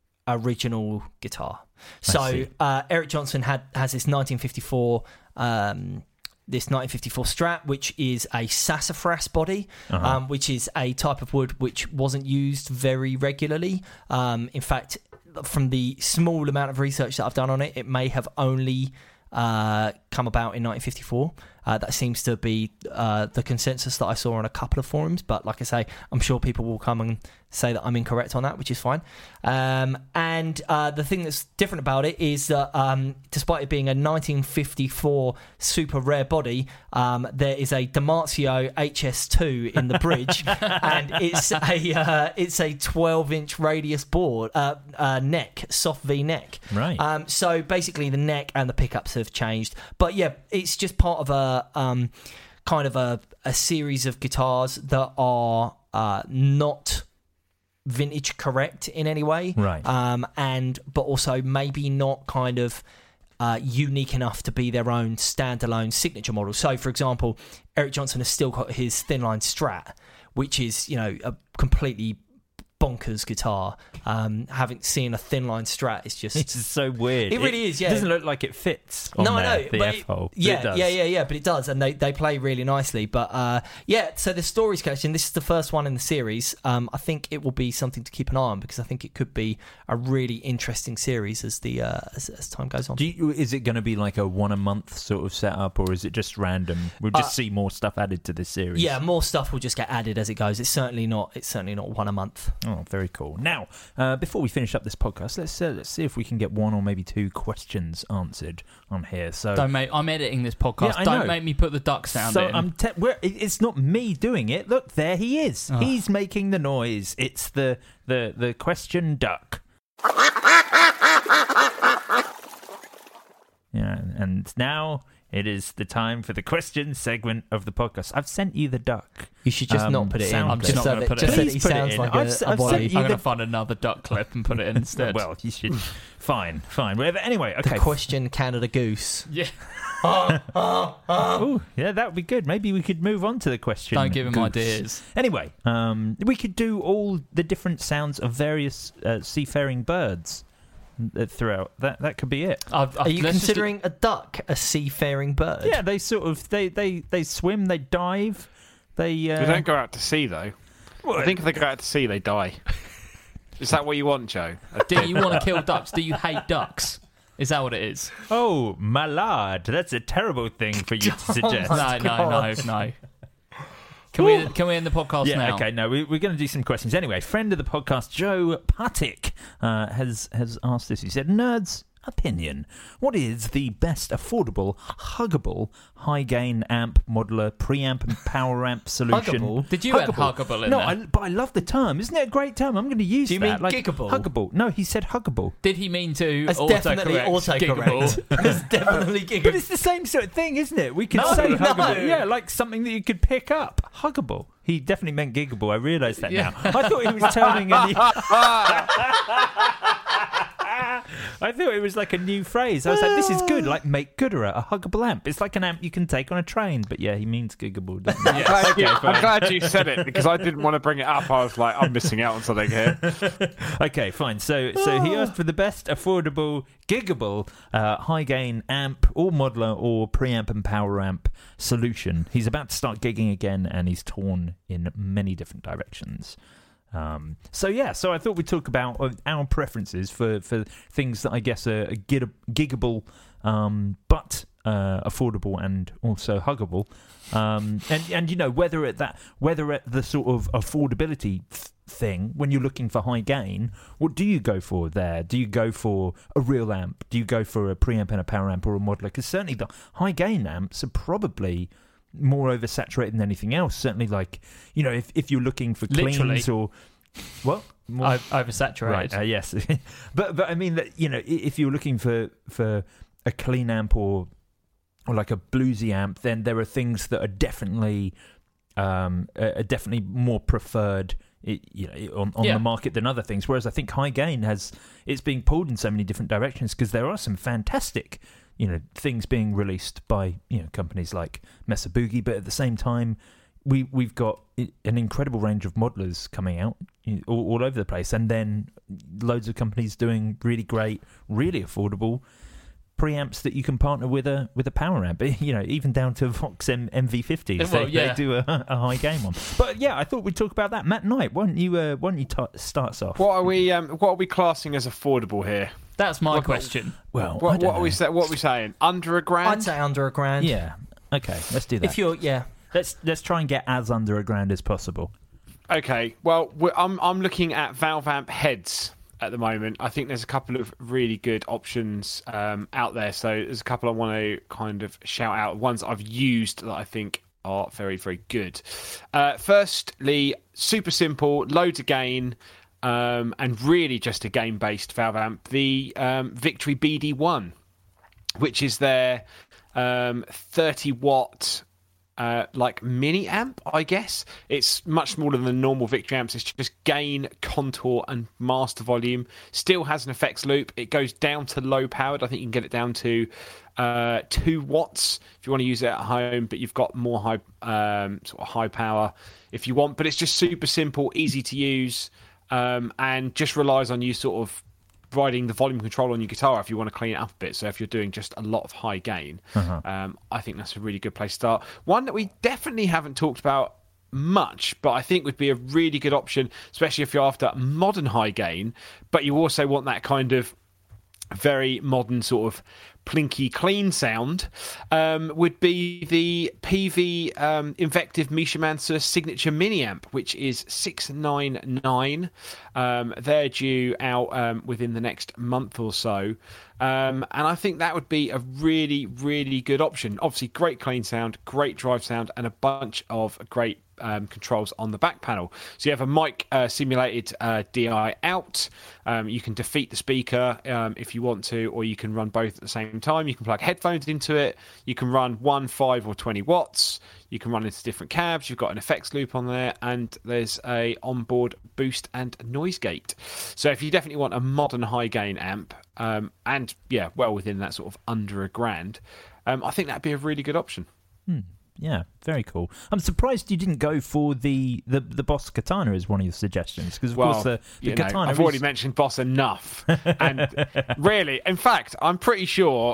S6: original guitar. So
S9: see.
S6: uh, Eric Johnson had has this nineteen fifty-four. Um, This nineteen fifty-four Strat, which is a sassafras body,
S9: Uh-huh.
S6: um, which is a type of wood which wasn't used very regularly. Um, in fact, from the small amount of research that I've done on it, it may have only uh, come about in nineteen fifty-four. Uh, that seems to be uh, the consensus that I saw on a couple of forums. But like I say, I'm sure people will come and say that I'm incorrect on that, which is fine. Um, and uh, the thing that's different about it is that um, despite it being a nineteen fifty-four super rare body, um, there is a Damasio H S two in the bridge, and it's a uh, it's a twelve inch radius board uh, uh, neck, soft V neck.
S4: Right.
S6: Um, so basically, the neck and the pickups have changed, but yeah, it's just part of a um, kind of a, a series of guitars that are uh, not vintage correct in any way,
S4: right?
S6: Um, and but also maybe not kind of uh, unique enough to be their own standalone signature model. So, for example, Eric Johnson has still got his thin line Strat, which is, you know, a completely bonkers guitar. Um, having seen a thin line Strat, it's just
S4: it's so weird.
S6: It really
S4: it
S6: is. Yeah,
S4: doesn't look like it fits. On
S6: no,
S4: there,
S6: no,
S4: the
S6: but
S4: F-hole.
S6: yeah,
S4: it does.
S6: yeah, yeah, yeah, but it does, and they, they play really nicely. But uh, yeah, so the Stories collection. This is the first one in the series. Um, I think it will be something to keep an eye on because I think it could be a really interesting series as the uh, as, as time goes on.
S4: Do you, is it going to be like a one a month sort of setup, or is it just random? We'll just
S6: Uh,
S4: see more stuff added to this series.
S6: Yeah, more stuff will just get added as it goes. It's certainly not. It's certainly not one a month.
S4: Oh, very cool. Now, uh, before we finish up this podcast, let's uh, let's see if we can get one or maybe two questions answered on here. So,
S5: Don't make. I'm editing this podcast.
S4: Yeah, I
S5: Don't
S4: know.
S5: make me put the duck sound
S4: so
S5: in.
S4: I'm te- we're, it- it's not me doing it. Look, there he is.
S5: Oh.
S4: He's making the noise. It's the the the question duck. Yeah, and now it is the time for the question segment of the podcast. I've sent you the duck.
S6: You should just
S4: Um,
S6: not put it in.
S4: sound
S5: I'm
S4: clip.
S5: just
S6: just
S5: not
S6: so
S5: gonna
S6: that,
S5: put it
S6: just
S5: in.
S6: so that he
S4: Please put it
S6: sounds
S4: in.
S6: like
S4: I've
S6: a,
S4: s-
S6: a
S4: I've
S6: body.
S4: sent you
S5: I'm going
S4: the-
S5: to find another duck clip and put it in instead.
S4: Well, you should. Fine, fine. Whatever. Anyway, okay.
S6: The question Canada Goose.
S5: yeah.
S4: Oh, yeah, that would be good. Maybe we could move on to the question.
S5: Don't give him
S4: goose.
S5: ideas.
S4: Anyway, um, we could do all the different sounds of various uh, seafaring birds uh, throughout. That that could be it.
S5: I've, I've,
S6: Are you
S5: let's just-
S6: considering a duck a seafaring bird?
S4: Yeah, they sort of they they they swim, they dive, they. Uh,
S7: They don't go out to sea though. I think if they go out to sea, they die. Is that what you want, Joe?
S5: Do you want to kill ducks? Do you hate ducks? Is that what it is?
S4: Oh, my lord, that's a terrible thing for you to suggest.
S5: No, no, no, no. Can we can we end the podcast
S4: Yeah,
S5: now?
S4: okay, no, we, we're going to do some questions. Anyway, friend of the podcast, Joe Patik, uh, has, has asked this. He said, Nerds, opinion. What is the best affordable, huggable, high-gain amp, modular, preamp and power amp solution?
S6: Huggable?
S5: Did you add huggable in
S4: no,
S5: there?
S4: I, but I love the term. Isn't it a great term? I'm going to use
S6: Do you
S4: that.
S6: mean giggable?
S4: Huggable. No, he said huggable.
S5: Did he mean to
S6: It's
S5: autocorrect?
S6: definitely autocorrect.
S5: Giggable?
S6: It's definitely
S4: But
S6: giggable.
S4: it's the same sort of thing, isn't it? We could
S6: No,
S4: say
S6: no.
S4: huggable. Yeah, like something that you could pick up. Huggable. He definitely meant giggable. I realise that
S5: Yeah.
S4: now. I thought he was turning a new... I thought it was like a new phrase. I was like, this is good. Like, make gooderer, a huggable amp. It's like an amp you can take on a train. But yeah, he means giggable, doesn't he?
S7: I'm glad, you,
S4: Okay,
S7: I'm
S4: fine.
S7: glad you said it because I didn't want to bring it up. I was like, I'm missing out on something here.
S4: Okay, fine. So so he asked for the best affordable, giggable, uh, high gain amp, or modular, or preamp and power amp solution. He's about to start gigging again, and he's torn in many different directions. Um, so yeah, so I thought we'd talk about uh, our preferences for, for things that I guess are, are gig- giggable, um, but uh, affordable and also huggable. Um, and and you know whether at that whether at the sort of affordability th- thing when you're looking for high gain, what do you go for there? Do you go for a real amp? Do you go for a preamp and a power amp or a modular? Because certainly the high gain amps are probably more oversaturated than anything else. Certainly, like, you know, if, if you're looking for cleans
S5: Literally.
S4: or what more,
S5: O- oversaturated.
S4: right? Uh, yes, but but I mean that, you know, i- if you're looking for for a clean amp or or like a bluesy amp, then there are things that are definitely um are are definitely more preferred. It, you know, on, on
S5: Yeah.
S4: the market than other things. Whereas I think high gain has it's being pulled in so many different directions because there are some fantastic, you know, things being released by, you know, companies like Mesa Boogie, but at the same time, we we've got an incredible range of modelers coming out you know, all, all over the place, and then loads of companies doing really great, really affordable preamps that you can partner with a with a power amp. You know, even down to Vox M- MV50s,
S5: Well,
S4: they,
S5: yeah.
S4: they do a, a high game on. But yeah, I thought we'd talk about that. Matt Knight, why don't you uh, why don't you t- start us off?
S7: What are we? Um, what are we classing as affordable here?
S5: That's my
S7: What-
S5: question.
S9: Well, I
S7: What,
S9: don't
S7: what are we
S9: know.
S7: say, What are we saying? Under a grand?
S6: I'd say under a grand.
S9: Yeah. Okay, let's do that.
S6: If you're, yeah.
S9: Let's let's try and get as under a grand as possible.
S7: Okay, well, we're, I'm I'm looking at Valve Amp heads at the moment. I think there's a couple of really good options um, out there. So there's a couple I want to kind of shout out. Ones I've used that I think are very, very good. Uh, firstly, super simple, loads of gain, um, and really just a game-based Valve Amp. The um, Victory B D one, which is their um, thirty watt... Uh, like mini amp, I guess. It's much smaller than normal Victory amps. It's just gain, contour, and master volume. Still has an effects loop. It goes down to low powered. I think you can get it down to uh, two watts if you want to use it at home. But you've got more high, um, sort of high power if you want. But it's just super simple, easy to use, um, and just relies on you sort of riding the volume control on your guitar if you want to clean it up a bit. So if you're doing just a lot of high gain, uh-huh. um, I think that's a really good place to start. One that we definitely haven't talked about much, but I think would be a really good option, especially if you're after modern high gain, but you also want that kind of very modern sort of plinky clean sound, um, would be the P V um, Invective Misha Mansa Signature Mini Amp, which is six ninety-nine. Um, they're due out um, within the next month or so. Um, and I think that would be a really, really good option. Obviously, great clean sound, great drive sound, and a bunch of great Um, controls on the back panel. So you have a mic uh, simulated uh, D I out. Um, you can defeat the speaker um, if you want to, or you can run both at the same time. You can plug headphones into it. You can run one, five, or twenty watts. You can run into different cabs. You've got an effects loop on there, and there's a onboard boost and noise gate. So if you definitely want a modern high gain amp, um, and yeah, well within that sort of under a grand, um, I think that'd be a really good option.
S9: Hmm. Yeah, very cool. I'm surprised you didn't go for the, the, the Boss Katana as one of your suggestions, because of
S7: well,
S9: course the, the
S7: you know,
S9: Katana.
S7: I've
S9: is...
S7: already mentioned Boss enough, and really, in fact, I'm pretty sure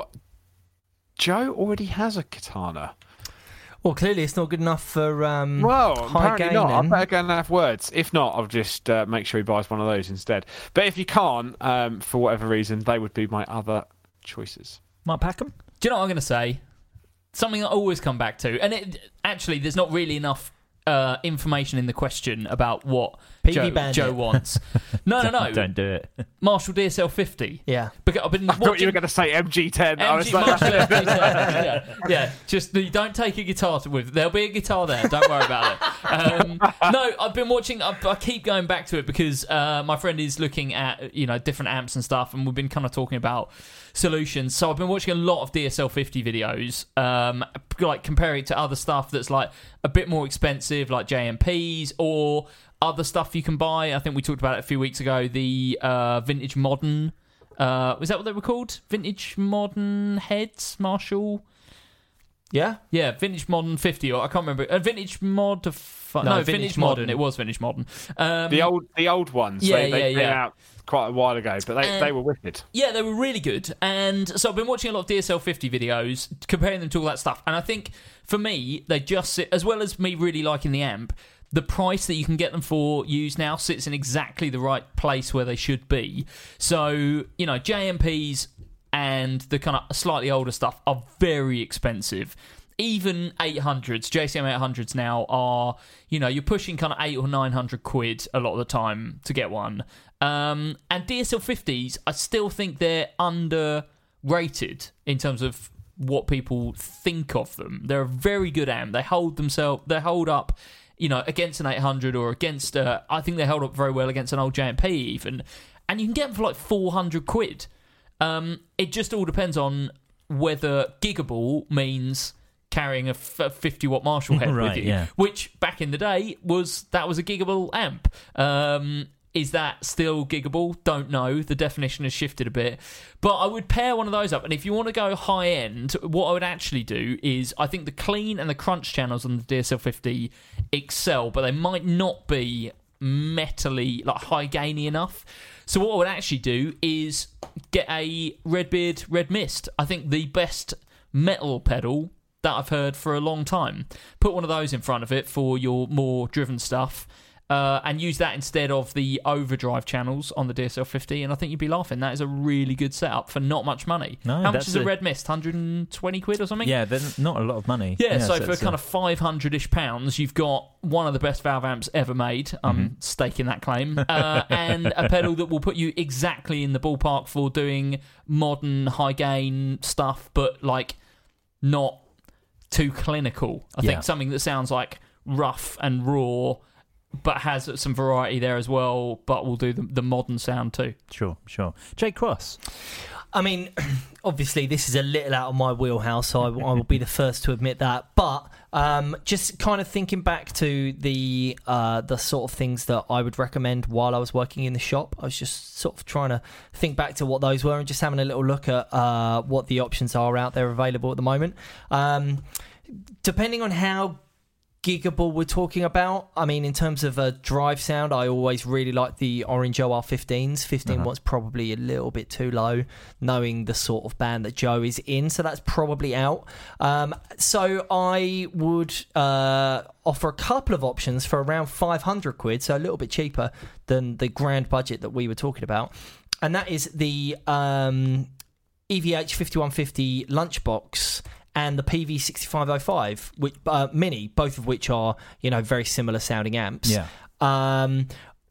S7: Joe already has a Katana.
S6: Well, clearly it's not good enough for um,
S7: well,
S6: high
S7: apparently
S6: gain.
S7: not. I
S6: then.
S7: better go and have words. If not, I'll just uh, make sure he buys one of those instead. But if you can't, um, for whatever reason, they would be my other choices.
S9: Mark Packham?
S5: Do you know what I'm going to say? Something I always come back to, and it, actually, there's not really enough uh, information in the question about what
S6: P V
S5: Joe,
S6: Bandit.
S5: Joe wants. No, no, no.
S9: Don't do it.
S5: Marshall D S L fifty.
S6: Yeah.
S5: Because I've been
S7: I thought
S5: watching...
S7: you were going to say M G ten. I
S5: M
S7: was
S5: G
S7: like,
S5: Marshall M G ten. yeah. yeah, just you don't take a guitar to with. There'll be a guitar there. Don't worry about it. Um, no, I've been watching. I, I keep going back to it because uh, my friend is looking at you know different amps and stuff, and we've been kind of talking about solutions. So I've been watching a lot of D S L fifty videos, um, like comparing it to other stuff that's like a bit more expensive, like J M Ps or other stuff you can buy. I think we talked about it a few weeks ago. The uh, vintage modern. Uh, was that what they were called? Vintage modern heads, Marshall.
S6: Yeah,
S5: yeah, vintage modern fifty, or I can't remember. A vintage mod of no,
S6: No,
S5: no
S6: vintage
S5: vintage modern.
S6: modern.
S5: It was vintage modern. Um,
S7: the old, the old ones.
S5: Yeah,
S7: they, they
S5: yeah,
S7: came
S5: yeah.
S7: out quite a while ago, but they,
S5: And-
S7: they were wicked.
S5: Yeah, they were really good. And so I've been watching a lot of D S L fifty videos, comparing them to all that stuff. And I think, for me, they just sit, as well as me really liking the amp, the price that you can get them for used now sits in exactly the right place where they should be. So, you know, J M Ps and the kind of slightly older stuff are very expensive. Even eight hundreds, J C M eight hundreds now are, you know, you're pushing kind of eight or nine hundred quid a lot of the time to get one. Um, and D S L fifties, I still think they're underrated in terms of what people think of them. They're a very good amp. They hold themselves, they hold up, you know, against an eight hundred or against, uh, I think they held up very well against an old J M P even. And you can get them for like four hundred quid. Um, it just all depends on whether giggable means carrying a fifty watt Marshall head
S9: Right,
S5: with you,
S9: yeah.
S5: which back in the day was that was a giggable amp. Um, is that still giggable? Don't know. The definition has shifted a bit, but I would pair one of those up. And if you want to go high end, what I would actually do is I think the clean and the crunch channels on the D S L fifty excel, but they might not be metally like high gainy enough. So what I would actually do is get a Redbeard Red Mist. I think the best metal pedal that I've heard for a long time. Put one of those in front of it for your more driven stuff, Uh, and use that instead of the overdrive channels on the D S L fifty, and I think you'd be laughing. That is a really good setup for not much money.
S4: No,
S5: How much
S4: that's
S5: is a
S4: a-
S5: Red Mist? one hundred twenty quid or something?
S4: Yeah, they're not a lot of money.
S5: Yeah, so for
S4: that's
S5: kind
S4: a-
S5: of five hundred-ish pounds, you've got one of the best valve amps ever made. I'm
S4: Mm-hmm.
S5: staking that claim. Uh, and a pedal that will put you exactly in the ballpark for doing modern high-gain stuff, but, like, not too clinical. I
S4: Yeah.
S5: think something that sounds, like, rough and raw, but has some variety there as well, but will do the, the modern sound too.
S4: Sure, sure. Jake Cross.
S6: I mean, obviously, this is a little out of my wheelhouse, so I, I will be the first to admit that. But um, just kind of thinking back to the uh, the sort of things that I would recommend while I was working in the shop, I was just sort of trying to think back to what those were and just having a little look at uh, what the options are out there available at the moment. Um, depending on how giggable we're talking about, I mean, in terms of a drive sound, I always really like the Orange O R fifteens. fifteen
S4: Uh-huh.
S6: watts probably a little bit too low, knowing the sort of band that Joe is in, so that's probably out. Um, so I would uh, offer a couple of options for around five hundred quid, so a little bit cheaper than the grand budget that we were talking about, and that is the um, E V H fifty-one fifty Lunchbox and the P V sixty-five oh five, which uh, Mini, both of which are, you know, very similar sounding amps.
S4: Yeah.
S6: Um,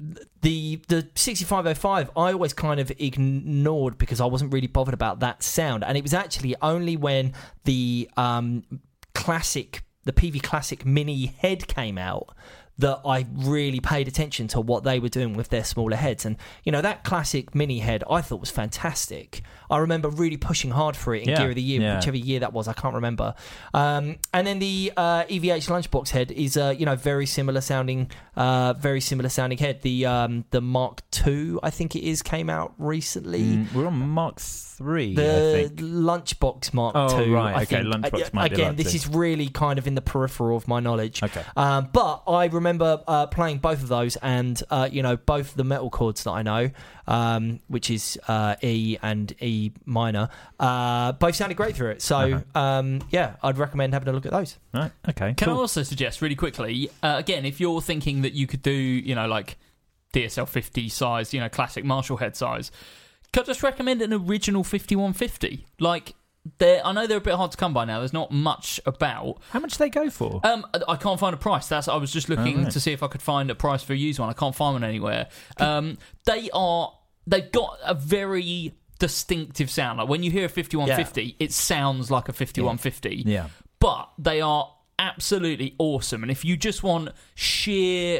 S6: the the sixty-five oh five I always kind of ignored because I wasn't really bothered about that sound, and it was actually only when the um, classic, the P V Classic Mini head came out that I really paid attention to what they were doing with their smaller heads. And, you know, that classic Mini head I thought was fantastic. I remember really pushing hard for it in
S4: Yeah,
S6: Gear of the Year,
S4: yeah.
S6: whichever year that was, I can't remember. Um, and then the uh, E V H Lunchbox head is, uh, you know, very similar sounding, uh, very similar sounding head. The um, the Mark two, I think it is, came out recently.
S4: Mm, we're on Mark three, I
S6: The
S4: think.
S6: Lunchbox Mark
S4: Oh,
S6: two.
S4: right,
S6: I
S4: okay,
S6: think.
S4: Lunchbox
S6: Uh,
S4: might be
S6: Again,
S4: like
S6: this
S4: this.
S6: is really kind of in the peripheral of my knowledge.
S4: Okay.
S6: Um, but I remember uh, playing both of those, and uh, you know, both the metal chords that I know, um, which is uh, E and E minor, uh, both sounded great through it. So
S4: Uh-huh.
S6: um, yeah, I'd recommend having a look at those.
S4: Right, okay.
S5: Can
S4: cool.
S5: I also suggest really quickly, uh, again, if you're thinking that you could do, you know, like D S L fifty size, you know, classic Marshall head size, can I just recommend an original fifty-one fifty? Like, they're, I know they're a bit hard to come by now. There's not much about.
S4: How much do they go for?
S5: Um, I can't find a price. That's I was just looking
S4: Oh, right.
S5: to see if I could find a price for a used one. I can't find one anywhere. Um, they are. They've got a very distinctive sound. Like when you hear a fifty-one fifty, it sounds like a fifty-one fifty.
S4: Yeah.
S5: But they are absolutely awesome. And if you just want sheer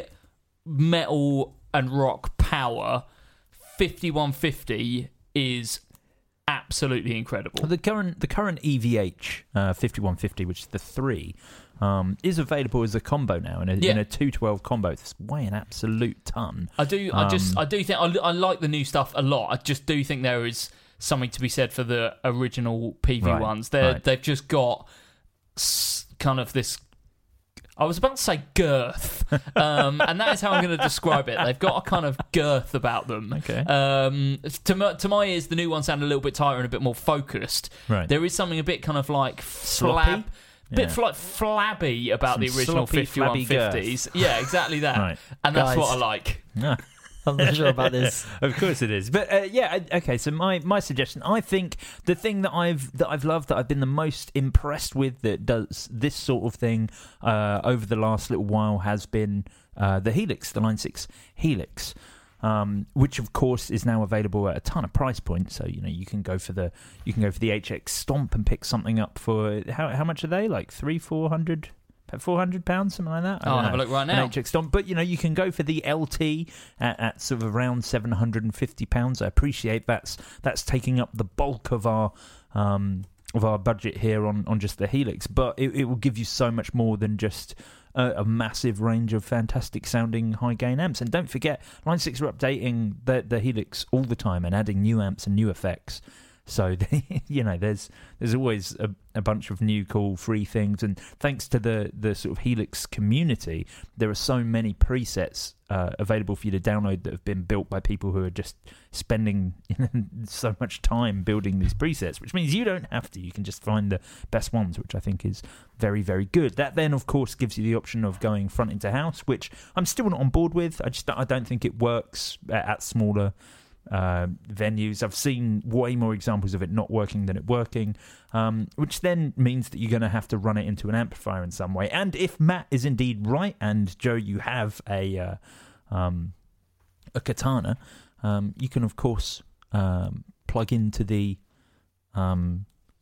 S5: metal and rock power, fifty-one fifty is absolutely incredible.
S4: Well, the current the current E V H uh, fifty-one fifty, which is the three, um, is available as a combo now in a,
S5: Yeah.
S4: in a two twelve combo. It's way an absolute ton.
S5: I do. I just.
S4: Um,
S5: I do think. I, I like the new stuff a lot. I just do think there is something to be said for the original P V
S4: Right,
S5: ones. They're
S4: right.
S5: they've just got s- kind of this. I was about to say girth, um, and that is how I'm going to describe it. They've got a kind of girth about them.
S4: Okay.
S5: Um, to my, to my ears, the new ones sound a little bit tighter and a bit more focused.
S4: Right.
S5: There is something a bit kind of like
S4: Sloppy?
S5: flab, bit
S4: Yeah.
S5: fl- like flabby about
S4: Some
S5: the original
S4: sloppy,
S5: fifty-one fifties. Yeah, exactly that.
S4: Right.
S5: And that's
S6: Guys.
S5: what I like.
S4: Yeah.
S6: I'm not sure about this.
S4: Of course it is, but uh, yeah, I- okay. So my, my suggestion, I think the thing that I've that I've loved, that I've been the most impressed with, that does this sort of thing uh, over the last little while, has been uh, the Helix, the Line Six Helix, um, which of course is now available at a ton of price points. So you know you can go for the you can go for the H X Stomp and pick something up for how how much are they? Like three, four hundred. four hundred pounds, something like that. I
S5: I'll
S4: don't
S5: have a
S4: know.
S5: look right
S4: An
S5: now.
S4: H X Stomp. But, you know, you can go for the L T at, at sort of around seven hundred fifty pounds. I appreciate that's that's taking up the bulk of our um, of our budget here on, on just the Helix. But it, it will give you so much more than just a, a massive range of fantastic sounding high gain amps. And don't forget, Line six are updating the, the Helix all the time and adding new amps and new effects. So, they, you know, there's there's always a, a bunch of new cool free things. And thanks to the, the sort of Helix community, there are so many presets uh, available for you to download that have been built by people who are just spending so much time building these presets, which means you don't have to. You can just find the best ones, which I think is very, very good. That then, of course, gives you the option of going front into house, which I'm still not on board with. I just I don't think it works at, at smaller Uh, venues. I've seen way more examples of it not working than it working, um, which then means that you're going to have to run it into an amplifier in some way. And if Matt is indeed right, and Joe, you have a uh, um, a Katana, um, you can of course um, plug into the um,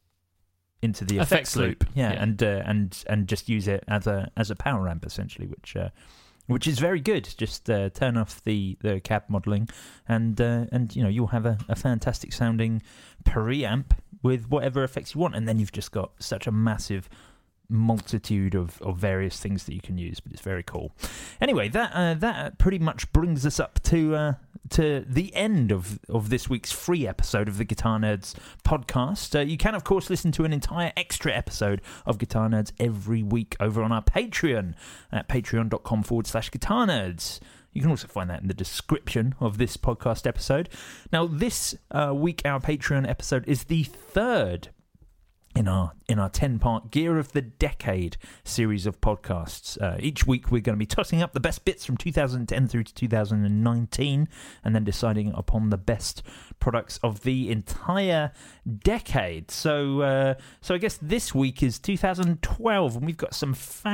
S4: into the effects,
S5: effects loop,
S4: loop. Yeah,
S5: yeah.
S4: and uh, and and just use it as a as a power amp essentially, which. Uh, Which is very good. Just uh, turn off the, the cab modelling, and uh, and you know you'll have a, a fantastic sounding preamp with whatever effects you want, and then you've just got such a massive multitude of, of various things that you can use. But it's very cool. Anyway, that uh, that pretty much brings us up to uh, to the end of, of this week's free episode of the Guitar Nerds podcast. Uh, you can, of course, listen to an entire extra episode of Guitar Nerds every week over on our Patreon at patreon.com forward slash guitar nerds. You can also find that in the description of this podcast episode. Now, this uh, week, our Patreon episode is the third in our in our ten-part Gear of the Decade series of podcasts. Uh, each week we're going to be tossing up the best bits from two thousand ten through to two thousand nineteen, and then deciding upon the best products of the entire decade. So, uh, so I guess this week is two thousand twelve, and we've got some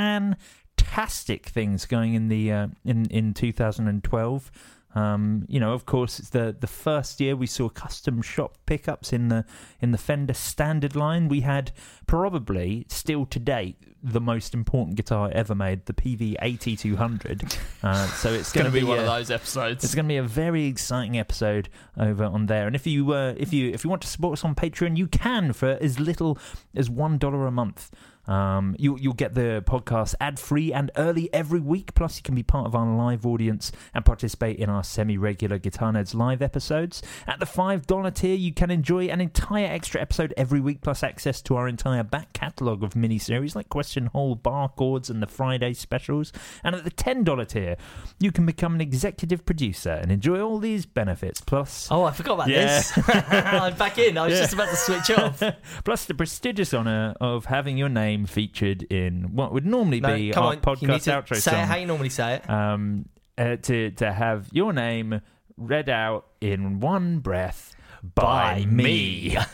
S4: fantastic things going in the uh, in in two thousand twelve. Um, you know, of course, it's the, the first year we saw custom shop pickups in the in the Fender Standard line. We had probably, still to date, the most important guitar ever made, the P V eighty-two hundred. Uh, so it's going to
S5: be,
S4: be
S5: one
S4: a,
S5: of those episodes.
S4: It's going to be a very exciting episode over on there. And if you uh, if you if you want to support us on Patreon, you can for as little as one dollar a month. Um, you, you'll get the podcast ad-free and early every week, plus you can be part of our live audience and participate in our semi-regular Guitar Nerds live episodes. At the five dollar tier, you can enjoy an entire extra episode every week, plus access to our entire back catalogue of mini-series like Question Hole, Bar Chords, and the Friday specials. And at the ten dollar tier, you can become an executive producer and enjoy all these benefits, plus...
S6: Oh, I forgot about
S4: Yeah.
S6: this. I'm back in. I was
S4: Yeah.
S6: just about to switch off.
S4: Plus the prestigious honour of having your name featured in what would normally
S6: No,
S4: be
S6: come
S4: our
S6: on. You need
S4: podcast
S6: to
S4: outro
S6: say
S4: song.
S6: it how you normally say it.
S4: Um, uh, to to have your name read out in one breath by,
S6: By
S4: me.
S6: me. I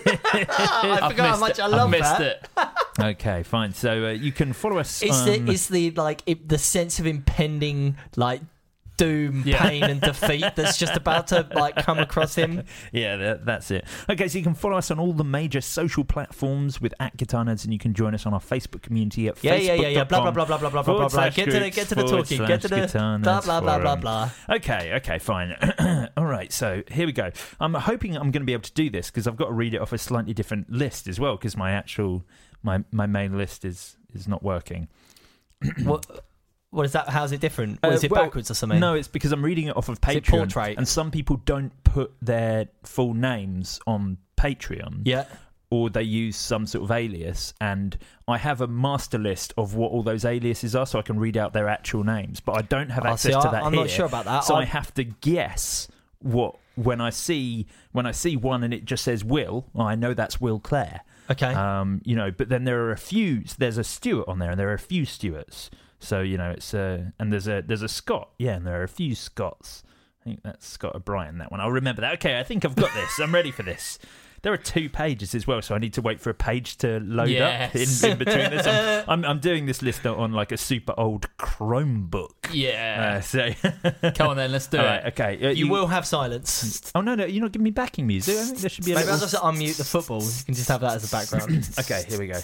S6: forgot how much I love
S5: I've missed
S6: that.
S5: it.
S4: Okay, fine. So uh, you can follow us.
S6: It's
S4: on...
S6: the it's the like it, the sense of impending like doom,
S5: Yeah.
S6: pain, and defeat that's just about to like come across him.
S4: Yeah, that, that's it. Okay, so you can follow us on all the major social platforms with at Guitar Nerds, and you can join us on our Facebook community at
S6: Yeah,
S4: Facebook.
S6: yeah, yeah, yeah. Blah blah blah blah blah blah blah blah. blah. Get to the get to the talking. Get to the blah blah blah blah blah.
S4: Okay, okay, fine. All right, so here we go. I'm hoping I'm going to be able to do this because I've got to read it off a slightly different list as well because my actual my my main list is is not working.
S6: What? What is that? How's it different? Or
S4: Uh,
S6: is it
S4: well,
S6: backwards or something?
S4: No, it's because I'm reading it off of
S6: Is it
S4: Patreon,
S6: portrait?
S4: and some people don't put their full names on Patreon.
S6: Yeah.
S4: Or they use some sort of alias, and I have a master list of what all those aliases are, so I can read out their actual names. But I don't have
S6: Oh,
S4: access
S6: see,
S4: to
S6: I-
S4: that
S6: I'm
S4: here,
S6: not sure about that.
S4: So I
S6: I-
S4: have to guess what when I see when I see one and it just says Will. Well, I know that's Will Clare.
S6: Okay.
S4: Um, you know, but then there are a few. There's a Stuart on there, and there are a few Stuarts. So you know, it's a and there's a there's a Scott. Yeah, and there are a few Scots. I think that's Scott O'Brien. That one. I'll remember that. Okay, I think I've got this. I'm ready for this. There are two pages as well, so I need to wait for a page to load
S5: Yes.
S4: up in, in between this. I'm, I'm, I'm doing this list on like a super old Chromebook.
S5: Yeah.
S4: Uh, so
S5: Come on then, let's do
S4: All
S5: it.
S4: right, okay. Uh,
S6: you will have silence.
S4: Oh no, no, you're not giving me backing music. I think there should be a
S6: Maybe I'll
S4: little.
S6: just unmute the football. You can just have that as a background.
S4: Okay, here we go.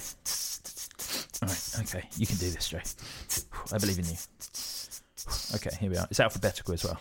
S4: All right, okay, you can do this, Joe. I believe in you. Okay, here we are. It's alphabetical as well.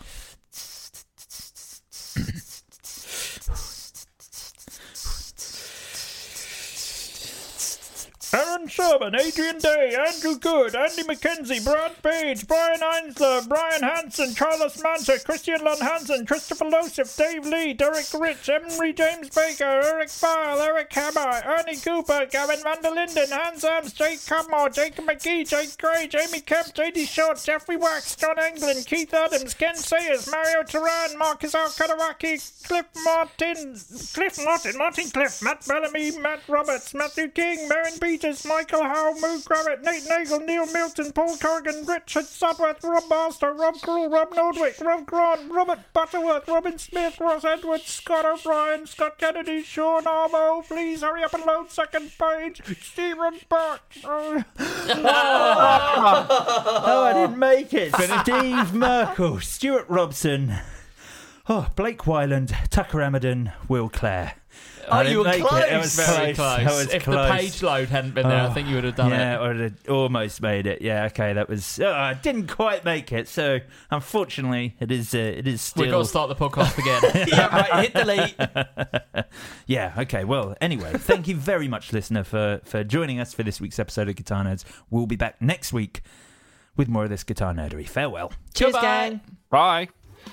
S4: And Aaron Sherman, Adrian Day, Andrew Good, Andy McKenzie, Brad Page, Brian Einsler, Brian Hansen, Carlos Mancha, Christian Lund Hansen, Christopher Losif, Dave Lee, Derek Rich, Emery James Baker, Eric File, Eric Hammer, Ernie Cooper, Gavin van der Linden, Hans Ams, Jake Cudmore, Jacob McGee, Jake Gray, Jamie Kemp, J D Short, Jeffrey Wax, John England, Keith Adams, Ken Sayers, Mario Turan, Marcus Al-Kadaraki, Cliff Martin, Cliff Martin, Martin Cliff, Matt Bellamy, Matt Roberts, Matthew King, Marin Peters, Michael Howe, Moo Gravitt, Nate Nagel, Neil Milton, Paul Corrigan, Richard Sudworth, Rob Master, Rob Cruel, Rob Nordwick, Rob Grant, Robert Butterworth, Robin Smith, Ross Edwards, Scott O'Brien, Scott Kennedy, Sean Armo, please hurry up and load second page, Stephen Burke. Oh.
S9: Oh, I didn't make it. Steve Merkel, Stuart Robson, oh, Blake Wyland, Tucker Amadon, Will Clare.
S6: Oh,
S9: I
S6: you were
S9: didn't make
S6: close.
S9: it. It was
S5: Very
S9: close.
S5: close.
S9: That was
S5: If
S9: close.
S5: the page load hadn't been there,
S9: Oh,
S5: I think you would have done
S9: yeah,
S5: it.
S9: I would have almost made it. Yeah, okay, that was. Oh, I didn't quite make it. So unfortunately, it is. Uh, it is still.
S5: We've got to start the podcast again.
S6: Yeah, right, hit delete.
S9: Yeah. Okay. Well. Anyway, thank you very much, listener, for for joining us for this week's episode of Guitar Nerds. We'll be back next week with more of this guitar nerdery. Farewell.
S6: Cheers,
S5: Goodbye.
S6: gang.
S7: Bye.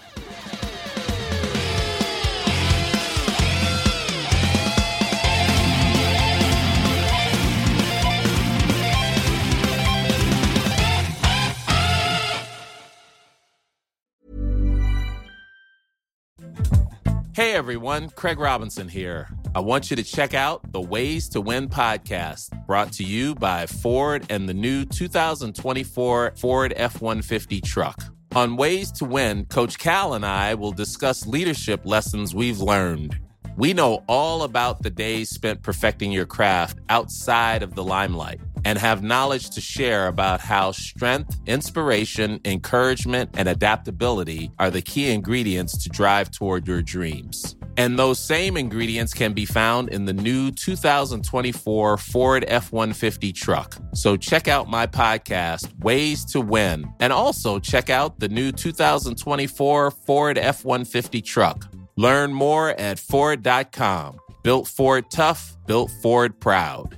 S11: Hey everyone, Craig Robinson here. I want you to check out the Ways to Win podcast, brought to you by Ford and the new two thousand twenty-four Ford F one fifty truck. On Ways to Win, Coach Cal and I will discuss leadership lessons we've learned. We know all about the days spent perfecting your craft outside of the limelight and have knowledge to share about how strength, inspiration, encouragement, and adaptability are the key ingredients to drive toward your dreams. And those same ingredients can be found in the new two thousand twenty-four Ford F one fifty truck. So check out my podcast, Ways to Win, and also check out the new two thousand twenty-four Ford F one fifty truck. Learn more at Ford dot com. Built Ford tough, built Ford proud.